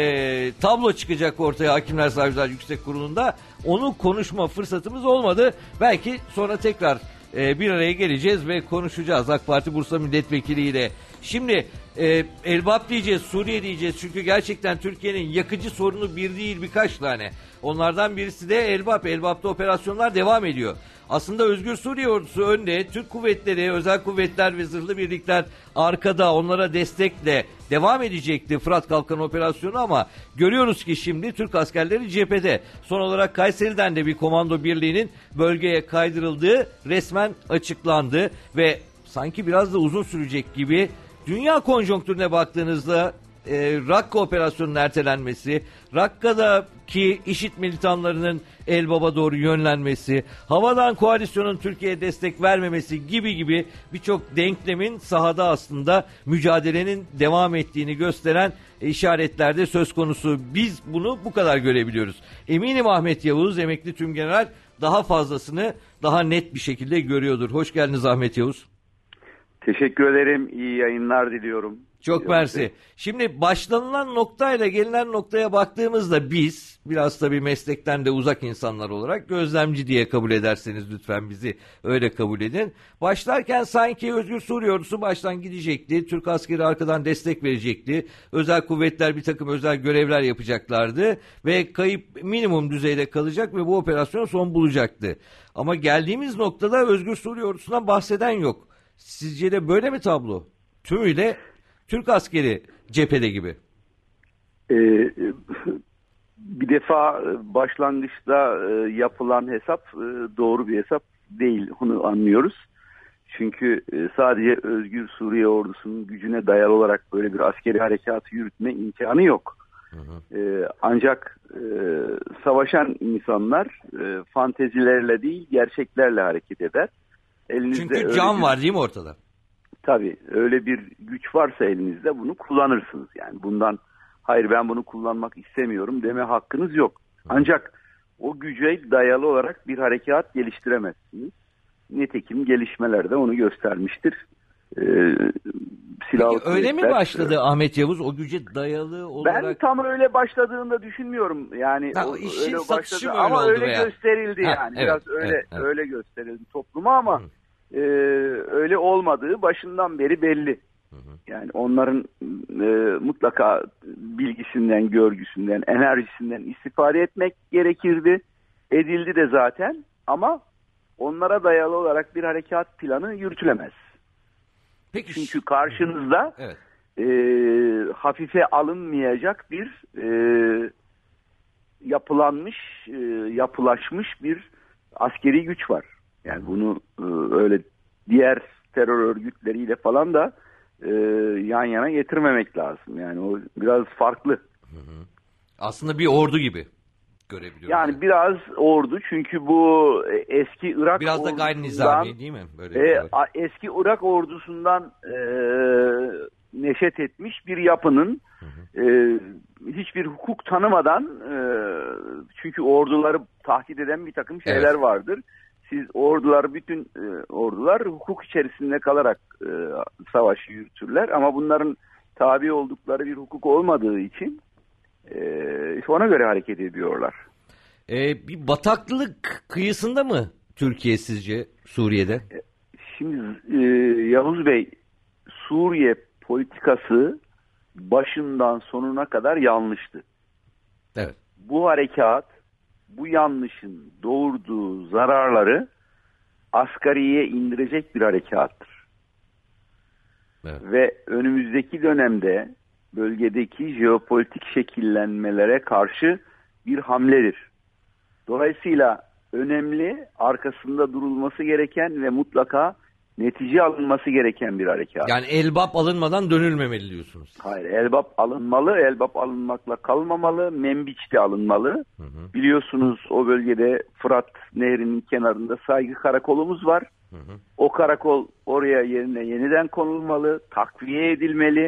tablo çıkacak ortaya Hakimler Savcılar Yüksek Kurulu'nda, onu konuşma fırsatımız olmadı. Belki sonra tekrar bir araya geleceğiz ve konuşacağız AK Parti Bursa Milletvekili ile. Şimdi Elbap diyeceğiz, Suriye diyeceğiz, çünkü gerçekten Türkiye'nin yakıcı sorunu bir değil birkaç tane. Onlardan birisi de Elbap. Elbap'ta operasyonlar devam ediyor. Aslında Özgür Suriye Ordusu önde, Türk kuvvetleri, özel kuvvetler ve zırhlı birlikler arkada, onlara destekle devam edecekti Fırat Kalkanı operasyonu, ama görüyoruz ki şimdi Türk askerleri cephede. Son olarak Kayseri'den de bir komando birliğinin bölgeye kaydırıldığı resmen açıklandı ve sanki biraz da uzun sürecek gibi. Dünya konjonktürüne baktığınızda Rakka operasyonunun ertelenmesi, Rakka'daki IŞİD militanlarının Elbap'a doğru yönlenmesi, havadan koalisyonun Türkiye'ye destek vermemesi gibi birçok denklemin sahada aslında mücadelenin devam ettiğini gösteren işaretler de söz konusu. Biz bunu bu kadar görebiliyoruz. Eminim Ahmet Yavuz emekli tümgeneral daha fazlasını daha net bir şekilde görüyordur. Hoş geldiniz Ahmet Yavuz. Teşekkür ederim. İyi yayınlar diliyorum. Çok mersi. Şimdi başlanılan noktayla gelinen noktaya baktığımızda biz biraz tabii meslekten de uzak insanlar olarak gözlemci diye kabul ederseniz lütfen bizi öyle kabul edin. Başlarken sanki Özgür Suriye Ordusu baştan gidecekti. Türk askeri arkadan destek verecekti. Özel kuvvetler bir takım özel görevler yapacaklardı. Ve kayıp minimum düzeyde kalacak ve bu operasyon son bulacaktı. Ama geldiğimiz noktada Özgür Suriye Ordusu'ndan bahseden yok. Sizce de böyle mi tablo? Tümüyle Türk askeri cephede gibi. Bir defa başlangıçta yapılan hesap doğru bir hesap değil. Onu anlıyoruz. Çünkü sadece Özgür Suriye Ordusu'nun gücüne dayalı olarak böyle bir askeri harekatı yürütme imkanı yok. Ancak savaşan insanlar fantezilerle değil gerçeklerle hareket eder. Elinizde çünkü can var değil mi ortada? Tabii öyle bir güç varsa elinizde bunu kullanırsınız. Yani bundan hayır ben bunu kullanmak istemiyorum deme hakkınız yok. Ancak o güce dayalı olarak bir harekat geliştiremezsiniz. Nitekim gelişmeler de onu göstermiştir. Peki öyle mi başladı Ahmet Yavuz o güce dayalı olarak? Ben tam öyle başladığını da düşünmüyorum. Yani öyle başladı ama öyle veya gösterildi yani. Evet, biraz öyle gösterildi topluma ama öyle olmadığı başından beri belli. Yani onların mutlaka bilgisinden, görgüsünden, enerjisinden istifade etmek gerekirdi. Edildi de zaten ama onlara dayalı olarak bir harekat planı yürütülemez. Peki. Çünkü karşınızda hafife alınmayacak bir yapılaşmış bir askeri güç var. Yani bunu öyle diğer terör örgütleriyle falan da yan yana getirmemek lazım. Yani o biraz farklı. Aslında bir ordu gibi görebiliyoruz. Yani biraz ordu çünkü bu eski Irak biraz da gayri nizami değil mi? Böyle eski Irak ordusundan neşet etmiş bir yapının hiçbir hukuk tanımadan çünkü orduları tahdit eden bir takım şeyler vardır. Siz bütün ordular hukuk içerisinde kalarak savaşı yürütürler ama bunların tabi oldukları bir hukuk olmadığı için ona göre hareket ediyorlar. Bir bataklık kıyısında mı Türkiye sizce Suriye'de? Şimdi Yavuz Bey, Suriye politikası başından sonuna kadar yanlıştı. Evet. Bu harekat, bu yanlışın doğurduğu zararları asgariye indirecek bir harekattır. Evet. Ve önümüzdeki dönemde bölgedeki jeopolitik şekillenmelere karşı bir hamledir. Dolayısıyla önemli, arkasında durulması gereken ve mutlaka netice alınması gereken bir harekat. Yani Elbap alınmadan dönülmemeli diyorsunuz. Hayır, Elbap alınmalı, Elbap alınmakla kalmamalı, Menbiç de alınmalı. Biliyorsunuz o bölgede Fırat Nehri'nin kenarında Saygı Karakolumuz var. O karakol oraya yerine yeniden konulmalı, takviye edilmeli.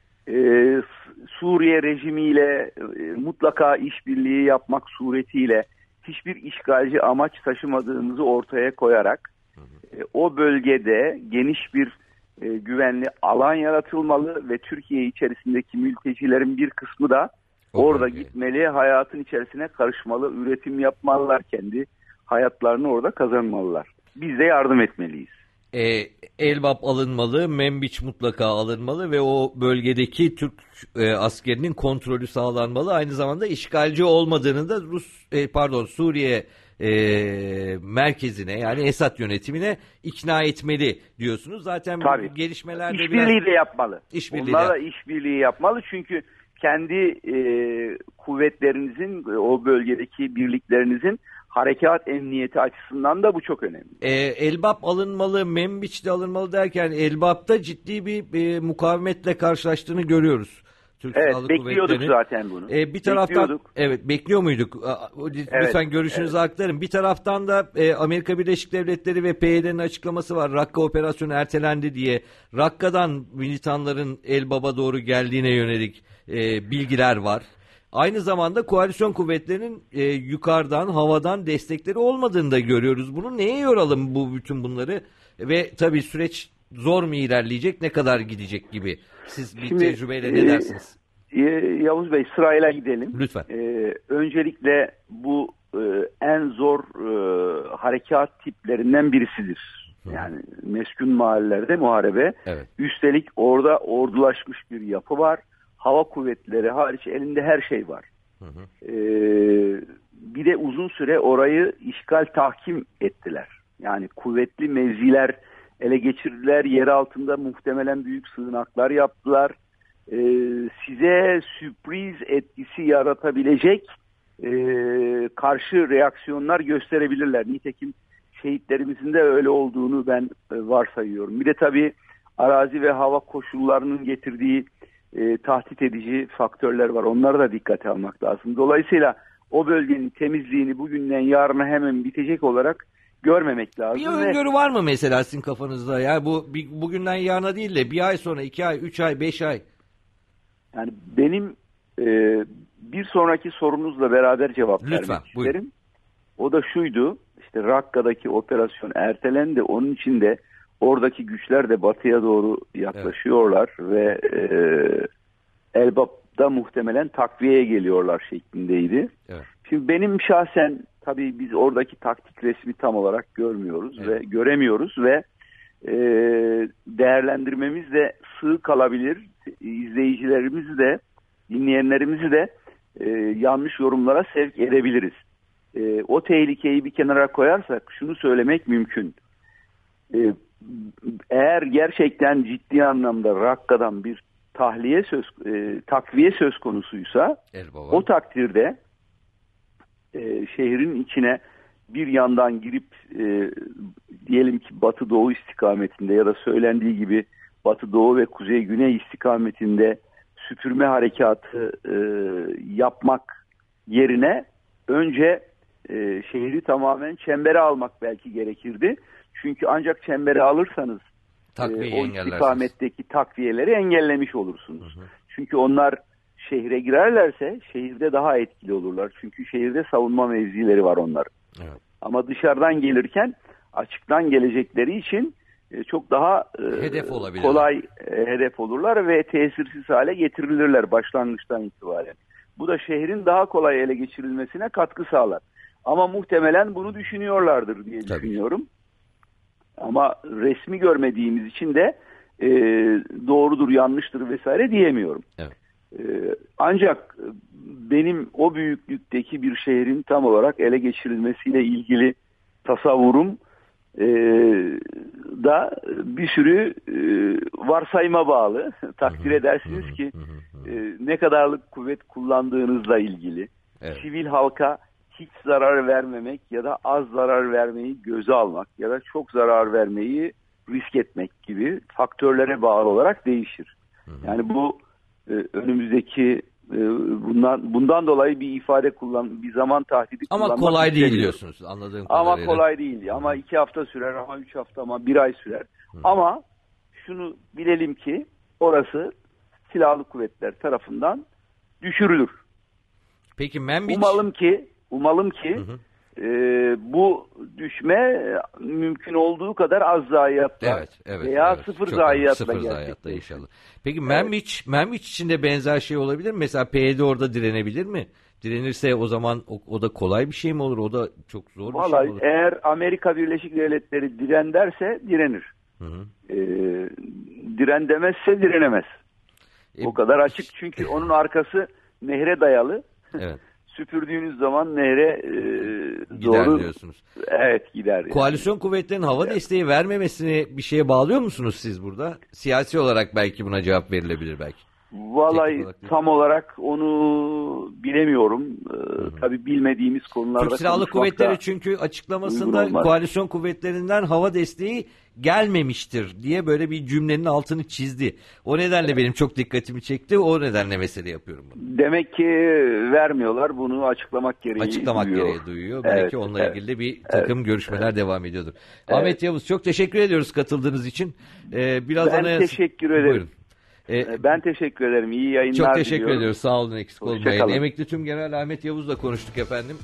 Suriye rejimiyle mutlaka işbirliği yapmak suretiyle hiçbir işgalci amaç taşımadığımızı ortaya koyarak o bölgede geniş bir güvenli alan yaratılmalı ve Türkiye içerisindeki mültecilerin bir kısmı da orada gitmeli, hayatın içerisine karışmalı, üretim yapmalılar, kendi hayatlarını orada kazanmalılar. Biz de yardım etmeliyiz. Elbap alınmalı, Menbiç mutlaka alınmalı ve o bölgedeki Türk askerinin kontrolü sağlanmalı. Aynı zamanda işgalci olmadığını da Suriye merkezine yani Esad yönetimine ikna etmeli diyorsunuz. Zaten bu gelişmelerde İşbirliği de yapmalı. Onlarla işbirliği yapmalı çünkü kendi kuvvetlerinizin, o bölgedeki birliklerinizin harekat emniyeti açısından da bu çok önemli. Elbap alınmalı, Menbiç de alınmalı derken Elbap'ta ciddi bir mukavemetle karşılaştığını görüyoruz. Türk Silahlı bekliyorduk zaten bunu. Bir taraftan bekliyor muyduk? Lütfen görüşünüzü aktarın. Bir taraftan da Amerika Birleşik Devletleri ve PYD'nin açıklaması var. Rakka operasyonu ertelendi diye. Rakka'dan militanların Elbap'a doğru geldiğine yönelik bilgiler var. Aynı zamanda koalisyon kuvvetlerinin yukarıdan, havadan destekleri olmadığını da görüyoruz. Bunu neye yoralım bütün bunları? Ve tabii süreç zor mu ilerleyecek, ne kadar gidecek gibi? Siz bir tecrübeyle ne dersiniz? Yavuz Bey, sırayla gidelim. Lütfen. Öncelikle bu en zor harekat tiplerinden birisidir. Yani meskun mahallelerde muharebe. Evet. Üstelik orada ordulaşmış bir yapı var. Hava kuvvetleri hariç elinde her şey var. Bir de uzun süre orayı işgal tahkim ettiler. Yani kuvvetli mevziler ele geçirdiler. Yer altında muhtemelen büyük sığınaklar yaptılar. Size sürpriz etkisi yaratabilecek karşı reaksiyonlar gösterebilirler. Nitekim şehitlerimizin de öyle olduğunu ben varsayıyorum. Bir de tabii arazi ve hava koşullarının getirdiği tahdit edici faktörler var. Onları da dikkate almak lazım. Dolayısıyla o bölgenin temizliğini bugünden yarına hemen bitecek olarak görmemek lazım. Bir öngörü var mı mesela sizin kafanızda? Yani bu bugünden yarına değil de bir ay sonra, 2 ay, 3 ay, 5 ay. Yani benim bir sonraki sorunuzla beraber cevap vermek isterim. Buyurun. O da şuydu. İşte Rakka'daki operasyon ertelendi. Onun için de oradaki güçler de batıya doğru yaklaşıyorlar ve Elbap'ta muhtemelen takviyeye geliyorlar şeklindeydi. Evet. Şimdi benim şahsen tabii biz oradaki taktik resmi tam olarak görmüyoruz ve göremiyoruz ve değerlendirmemiz de sığ kalabilir. İzleyicilerimizi de dinleyenlerimizi de yanlış yorumlara sevk edebiliriz. O tehlikeyi bir kenara koyarsak şunu söylemek mümkün. Eğer gerçekten ciddi anlamda Rakka'dan bir takviye söz konusuysa o takdirde şehrin içine bir yandan girip diyelim ki batı doğu istikametinde ya da söylendiği gibi batı doğu ve kuzey güney istikametinde süpürme harekatı yapmak yerine önce şehri tamamen çembere almak belki gerekirdi. Çünkü ancak çembere alırsanız o istikametteki takviyeleri engellemiş olursunuz. Çünkü onlar şehre girerlerse şehirde daha etkili olurlar. Çünkü şehirde savunma mevzileri var onların. Evet. Ama dışarıdan gelirken açıktan gelecekleri için çok daha kolay hedef olurlar ve tesirsiz hale getirilirler başlangıçtan itibaren. Bu da şehrin daha kolay ele geçirilmesine katkı sağlar. Ama muhtemelen bunu düşünüyorlardır diye düşünüyorum. Ama resmi görmediğimiz için de doğrudur, yanlıştır vesaire diyemiyorum. Evet. Ancak benim o büyüklükteki bir şehrin tam olarak ele geçirilmesiyle ilgili tasavvurum da bir sürü varsayıma bağlı. Takdir edersiniz ki ne kadarlık kuvvet kullandığınızla ilgili. Evet. Sivil halka hiç zarar vermemek ya da az zarar vermeyi göze almak ya da çok zarar vermeyi risk etmek gibi faktörlere bağlı olarak değişir. Yani bu önümüzdeki bundan dolayı bir ifade bir zaman tahdidi kullanmak. Ama kolay değil diyorsunuz anladığım kadarıyla. Ama kolay değil. Ama 2 hafta sürer, ama 3 hafta, ama 1 ay sürer. Ama şunu bilelim ki orası silahlı kuvvetler tarafından düşürülür. Peki Manbij... Umalım ki bu düşme mümkün olduğu kadar az zayiatla veya sıfır zayiatla gerçekleşir inşallah. Peki Manbij için de benzer şey olabilir mi? Mesela PYD orada direnebilir mi? Direnirse o zaman o da kolay bir şey mi olur? O da çok zor bir şey mi olur? Eğer Amerika Birleşik Devletleri diren derse direnir. Diren demezse direnemez. O kadar açık, çünkü onun arkası nehre dayalı. Evet. Süpürdüğünüz zaman nehre doğru diyorsunuz. Evet, gider. Yani. Koalisyon kuvvetlerinin hava desteği vermemesini bir şeye bağlıyor musunuz siz burada? Siyasi olarak belki buna cevap verilebilir belki. Vallahi tam olarak onu bilemiyorum. Tabii bilmediğimiz konularda Türk Silahlı Kuvvetleri çünkü açıklamasında koalisyon kuvvetlerinden hava desteği gelmemiştir diye böyle bir cümlenin altını çizdi. O nedenle benim çok dikkatimi çekti. O nedenle mesele yapıyorum bunu. Demek ki vermiyorlar. Bunu açıklamak gereği duyuyor. Belki onunla ilgili de bir takım görüşmeler devam ediyordur. Ahmet Yavuz, çok teşekkür ediyoruz katıldığınız için. Teşekkür ederim. Buyurun. Ben teşekkür ederim. İyi yayınlar diliyorum. Çok teşekkür diliyorum. ediyoruz. Sağ olun, eksik olmayın. Emekli Tümgeneral Ahmet Yavuz'la konuştuk efendim.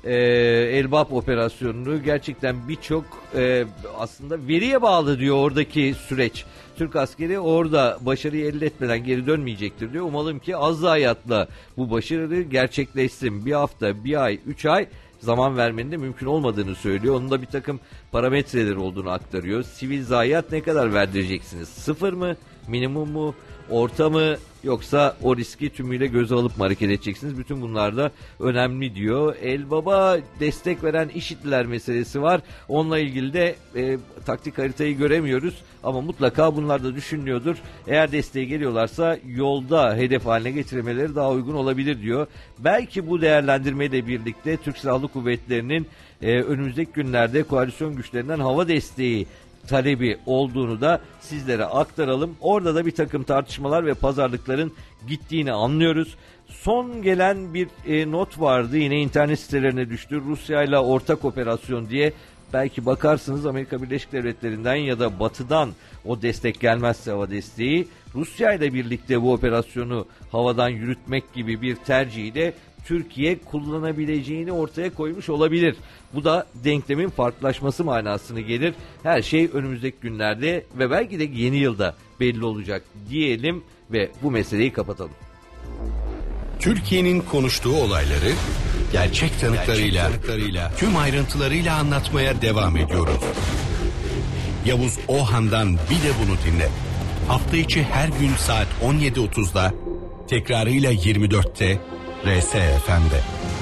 Elbap operasyonunu gerçekten birçok aslında veriye bağlı diyor oradaki süreç. Türk askeri orada başarıyı elde etmeden geri dönmeyecektir diyor. Umalım ki az zayiatla bu başarı gerçekleşsin. Bir hafta, bir ay, 3 ay zaman vermenin de mümkün olmadığını söylüyor. Onun da bir takım parametreleri olduğunu aktarıyor. Sivil zayiat ne kadar verdireceksiniz? 0 mı? Minimum mu? Orta mı? Yoksa o riski tümüyle göze alıp mı hareket edeceksiniz? Bütün bunlar da önemli diyor. Elbap'a destek veren IŞİD'liler meselesi var. Onunla ilgili de taktik haritayı göremiyoruz. Ama mutlaka bunlar da düşünülüyordur. Eğer desteğe geliyorlarsa yolda hedef haline getirmeleri daha uygun olabilir diyor. Belki bu değerlendirmeyle birlikte Türk Silahlı Kuvvetleri'nin önümüzdeki günlerde koalisyon güçlerinden hava desteği talebi olduğunu da sizlere aktaralım. Orada da bir takım tartışmalar ve pazarlıkların gittiğini anlıyoruz. Son gelen bir not vardı, yine internet sitelerine düştü. Rusya ile ortak operasyon diye. Belki bakarsınız Amerika Birleşik Devletleri'nden ya da Batı'dan o destek gelmezse hava desteği, Rusya ile birlikte bu operasyonu havadan yürütmek gibi bir tercihi de Türkiye kullanabileceğini ortaya koymuş olabilir. Bu da denklemin farklılaşması manasını gelir. Her şey önümüzdeki günlerde ve belki de yeni yılda belli olacak diyelim ve bu meseleyi kapatalım. Türkiye'nin konuştuğu olayları gerçek tanıklarıyla tüm ayrıntılarıyla anlatmaya devam ediyoruz. Yavuz Ohan'dan bir de bunu dinle. Hafta içi her gün saat 17.30'da, tekrarıyla 24'te RSFM'de.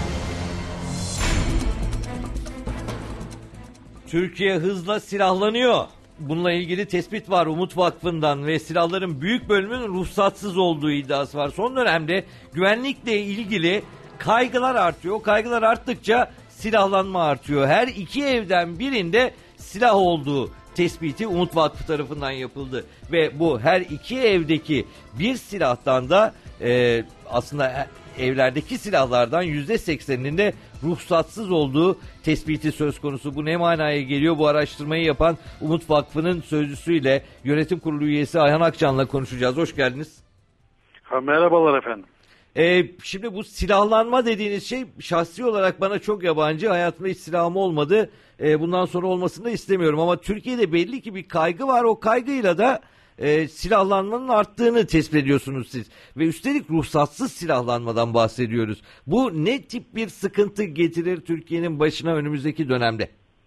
Türkiye hızla silahlanıyor. Bununla ilgili tespit var Umut Vakfı'ndan ve silahların büyük bölümünün ruhsatsız olduğu iddiası var. Son dönemde güvenlikle ilgili kaygılar artıyor. O kaygılar arttıkça silahlanma artıyor. Her iki evden birinde silah olduğu tespiti Umut Vakfı tarafından yapıldı. Ve bu her iki evdeki bir silahtan da aslında evlerdeki silahlardan %80'inin de ruhsatsız olduğu tespiti söz konusu. Bu ne manaya geliyor? Bu araştırmayı yapan Umut Vakfı'nın sözcüsüyle yönetim kurulu üyesi Ayhan Akcan'la konuşacağız. Hoş geldiniz. Merhabalar efendim. Şimdi bu silahlanma dediğiniz şey şahsi olarak bana çok yabancı. Hayatımda hiç silahım olmadı. Bundan sonra olmasını da istemiyorum. Ama Türkiye'de belli ki bir kaygı var. O kaygıyla da silahlanmanın arttığını tespit ediyorsunuz siz. Ve üstelik ruhsatsız silahlanmadan bahsediyoruz. Bu ne tip bir sıkıntı getirir Türkiye'nin başına önümüzdeki dönemde?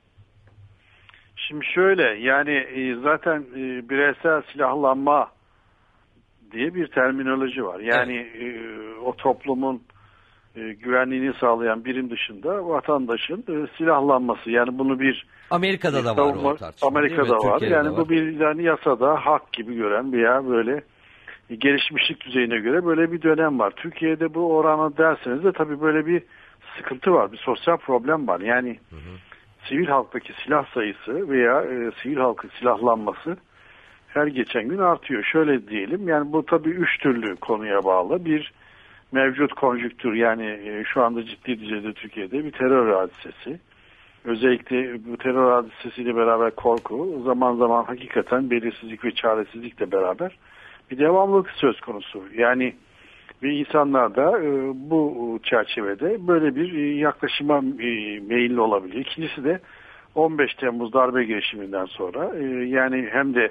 Şimdi şöyle, yani zaten bireysel silahlanma diye bir terminoloji var. Yani o toplumun güvenliğini sağlayan birim dışında vatandaşın silahlanması. Yani bunu bir Amerika'da da var o tartışma. Amerika'da var. Yani var. Bu bir yani yasada hak gibi gören veya böyle gelişmişlik düzeyine göre böyle bir dönem var. Türkiye'de bu oranı derseniz de tabii böyle bir sıkıntı var. Bir sosyal problem var. Yani sivil halktaki silah sayısı veya sivil halkın silahlanması her geçen gün artıyor. Şöyle diyelim, yani bu tabii 3 türlü konuya bağlı. Bir, mevcut konjüktür, yani şu anda ciddi düzeyde Türkiye'de bir terör hadisesi. Özellikle bu terör hadisesiyle beraber korku, zaman zaman hakikaten belirsizlik ve çaresizlikle beraber bir devamlılık söz konusu. Yani ve insanlar da bu çerçevede böyle bir yaklaşıma meyilli olabiliyor. İkincisi de 15 Temmuz darbe girişiminden sonra yani hem de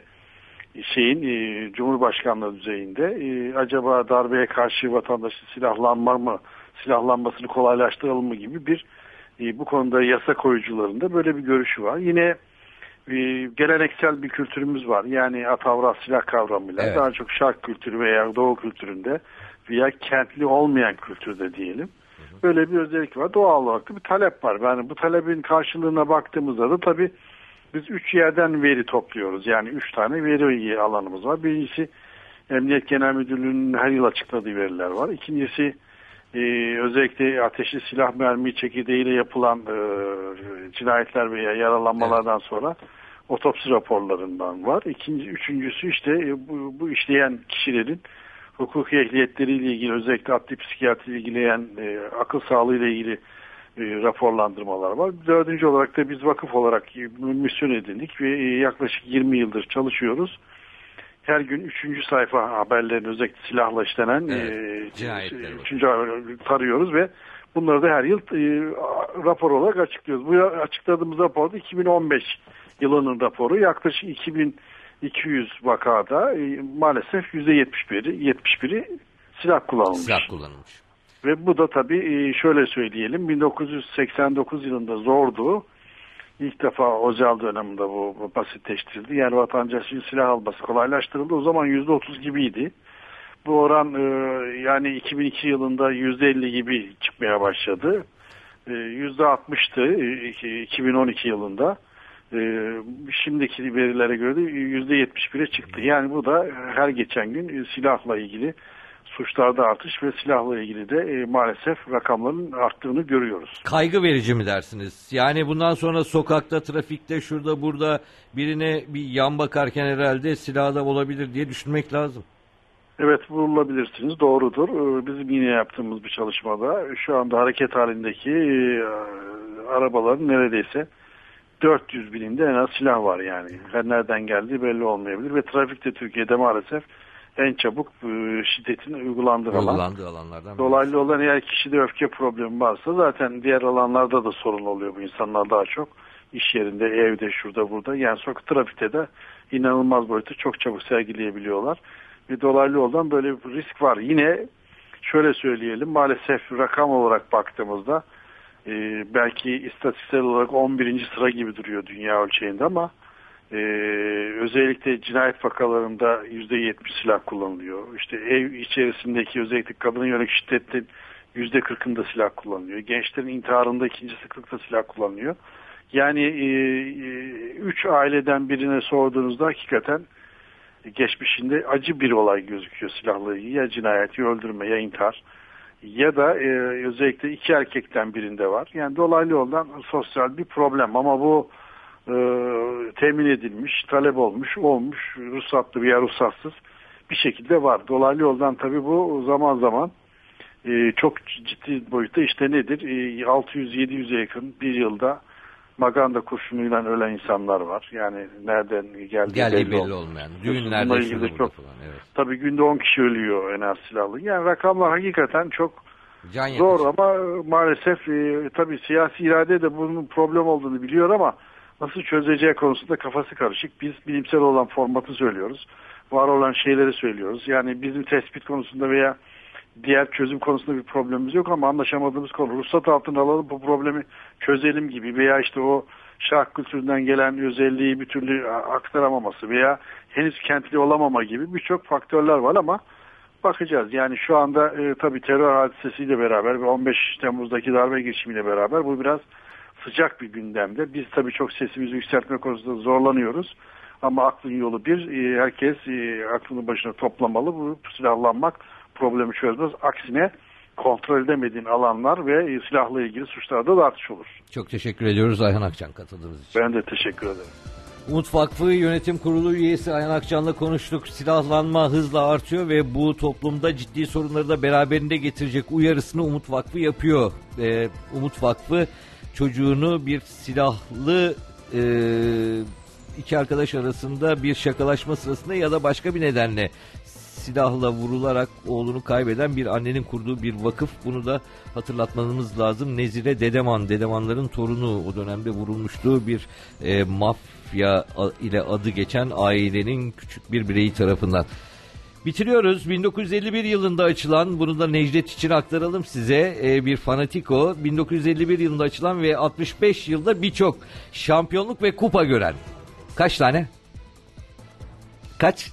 Cumhurbaşkanlığı düzeyinde acaba darbeye karşı vatandaşın silahlanmasını kolaylaştıralım mı gibi bir bu konuda yasa koyucularında böyle bir görüşü var. Yine geleneksel bir kültürümüz var. Yani atavras silah kavramıyla daha çok şark kültürü veya doğu kültüründe veya kentli olmayan kültürde diyelim. Böyle bir özellik var. Doğal olarak da bir talep var. Yani bu talebin karşılığına baktığımızda da tabii biz 3 yerden veri topluyoruz. Yani 3 tane veri alanımız var. Birincisi Emniyet Genel Müdürlüğü'nün her yıl açıkladığı veriler var. İkincisi özellikle ateşli silah mermi çekirdeğiyle yapılan cinayetler veya yaralanmalardan sonra otopsi raporlarından var. Üçüncüsü işte bu işleyen kişilerin hukuki ehliyetleriyle ilgili, özellikle adli psikiyatri ilgileyen akıl sağlığıyla ilgili raporlandırmalar var. Dördüncü olarak da biz vakıf olarak misyon edindik ve yaklaşık 20 yıldır çalışıyoruz. Her gün 3. sayfa haberlerini özellikle silahla işlenen 3. tarıyoruz ve Bunları da her yıl rapor olarak açıklıyoruz. Bu açıkladığımız raporda 2015 yılının raporu. Yaklaşık 2200 vakada maalesef %71'i silah kullanılmış. Silah kullanılmış. Ve bu da tabii şöyle söyleyelim, 1989 yılında zordu. İlk defa Özel döneminde bu basitleştirildi. Yani vatandaşın silah alması kolaylaştırıldı. O zaman %30 gibiydi. Bu oran yani 2002 yılında %50 gibi çıkmaya başladı. %60'tı 2012 yılında. Şimdiki verilere göre de %71'e çıktı. Yani bu da her geçen gün silahla ilgili suçlarda artış ve silahla ilgili de maalesef rakamların arttığını görüyoruz. Kaygı verici mi dersiniz? Yani bundan sonra sokakta, trafikte, şurada burada birine bir yan bakarken herhalde silah da olabilir diye düşünmek lazım. Evet, vurulabilirsiniz. Doğrudur. Bizim yine yaptığımız bir çalışmada şu anda hareket halindeki arabaların neredeyse 400 bininde en az silah var yani. Her nereden geldiği belli olmayabilir ve trafikte Türkiye'de maalesef en çabuk şiddetin uygulandığı alanlardan. Dolaylı olan eğer kişide öfke problemi varsa zaten diğer alanlarda da sorun oluyor bu insanlar daha çok. İş yerinde, evde, şurada, burada. Yani sokak trafikte de inanılmaz boyutta çok çabuk sergileyebiliyorlar. Ve dolaylı yoldan böyle bir risk var. Yine şöyle söyleyelim, maalesef rakam olarak baktığımızda belki istatistiksel olarak 11. sıra gibi duruyor dünya ölçeğinde ama özellikle cinayet vakalarında %70 silah kullanılıyor. İşte ev içerisindeki özellikle kadına yönelik şiddetin %40'ında silah kullanılıyor. Gençlerin intiharında ikinci sıklıkta silah kullanılıyor. Yani 3 aileden birine sorduğunuzda hakikaten geçmişinde acı bir olay gözüküyor silahla ilgili. Ya cinayet, ya öldürme, ya intihar. Ya da özellikle 2 erkekten birinde var. Yani dolaylı yoldan sosyal bir problem ama bu temin edilmiş, talep olmuş, ruhsatlı veya ruhsatsız bir şekilde var. Dolaylı yoldan tabii bu zaman zaman çok ciddi boyutta işte nedir? 600-700'e yakın bir yılda maganda kurşunuyla ölen insanlar var. Yani nereden geldiği belli olmayan. Düğünlerde şurada çok falan. Evet. Tabii günde 10 kişi ölüyor en az silahlı. Yani rakamlar hakikaten çok zor ama maalesef tabii siyasi irade de bunun problem olduğunu biliyor ama nasıl çözeceği konusunda kafası karışık. Biz bilimsel olan formatı söylüyoruz. Var olan şeyleri söylüyoruz. Yani bizim tespit konusunda veya diğer çözüm konusunda bir problemimiz yok ama anlaşamadığımız konu. Ruhsat altına alalım bu problemi çözelim gibi veya işte o şark kültüründen gelen özelliği bir türlü aktaramaması veya henüz kentli olamama gibi birçok faktörler var ama bakacağız. Yani şu anda tabii terör hadisesiyle beraber ve 15 Temmuz'daki darbe girişimiyle beraber bu biraz sıcak bir gündemde. Biz tabii çok sesimizi yükseltme konusunda zorlanıyoruz. Ama aklın yolu bir. Herkes aklını başına toplamalı. Bu silahlanmak problemi çözmez. Aksine kontrol edemediğin alanlar ve silahla ilgili suçlarda da artış olur. Çok teşekkür ediyoruz Ayhan Akçan katıldığınız için. Ben de teşekkür ederim. Umut Vakfı Yönetim Kurulu üyesi Ayhan Akçan'la konuştuk. Silahlanma hızla artıyor ve bu toplumda ciddi sorunları da beraberinde getirecek uyarısını Umut Vakfı yapıyor. Umut Vakfı çocuğunu bir silahlı iki arkadaş arasında bir şakalaşma sırasında ya da başka bir nedenle silahla vurularak oğlunu kaybeden bir annenin kurduğu bir vakıf. Bunu da hatırlatmamız lazım. Nezire Dedeman, Dedemanların torunu, o dönemde vurulmuştu bir mafya ile adı geçen ailenin küçük bir bireyi tarafından. Bitiriyoruz. 1951 yılında açılan, bunu da Necdet için aktaralım size, bir fanatiko. 1951 yılında açılan ve 65 yılda birçok şampiyonluk ve kupa gören. Kaç tane? Kaç?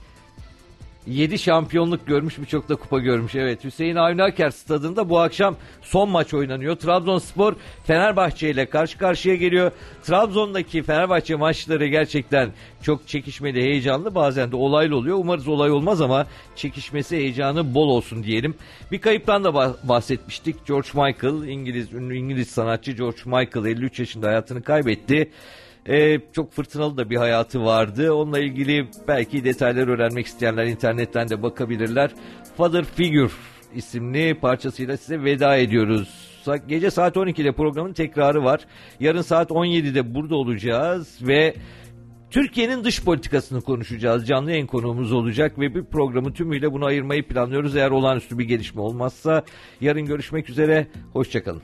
7 şampiyonluk görmüş, birçok da kupa görmüş. Evet, Hüseyin Avni Aker stadında bu akşam son maç oynanıyor. Trabzonspor Fenerbahçe ile karşı karşıya geliyor. Trabzon'daki Fenerbahçe maçları gerçekten çok çekişmeli, heyecanlı, bazen de olaylı oluyor. Umarız olay olmaz ama çekişmesi, heyecanı bol olsun diyelim. Bir kayıptan da bahsetmiştik. George Michael, ünlü İngiliz sanatçı George Michael 53 yaşında hayatını kaybetti. Çok fırtınalı da bir hayatı vardı. Onunla ilgili belki detaylar öğrenmek isteyenler internetten de bakabilirler. Father Figure isimli parçasıyla size veda ediyoruz. Gece saat 12'de programın tekrarı var. Yarın saat 17'de burada olacağız ve Türkiye'nin dış politikasını konuşacağız. Canlı yayın konuğumuz olacak ve bir programı tümüyle buna ayırmayı planlıyoruz. Eğer olağanüstü bir gelişme olmazsa yarın görüşmek üzere. Hoşçakalın.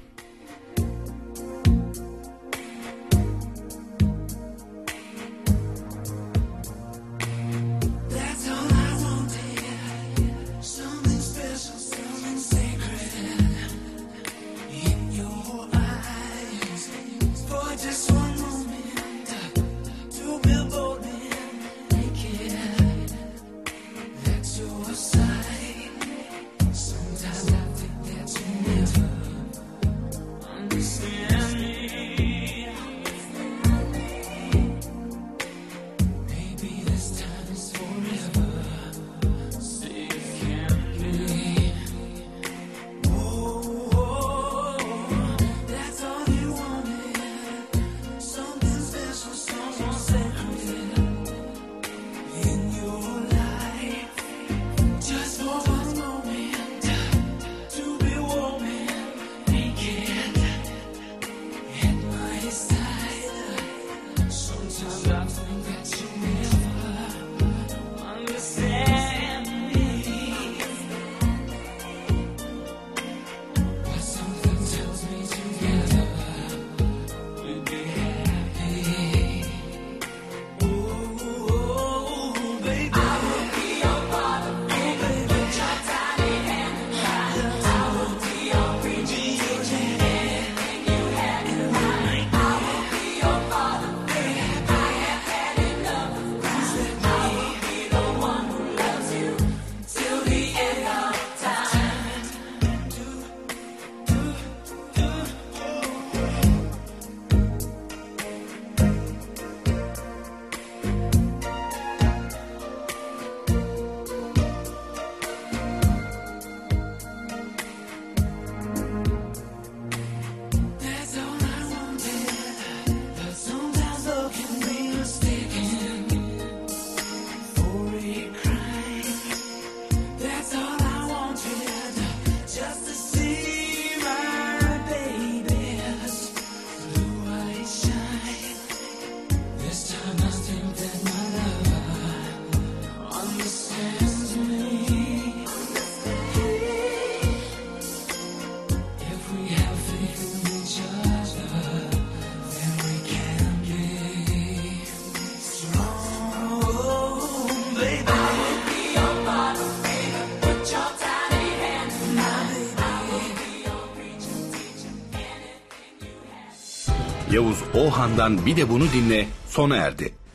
Yavuz Ohan'dan bir de bunu dinle sona erdi.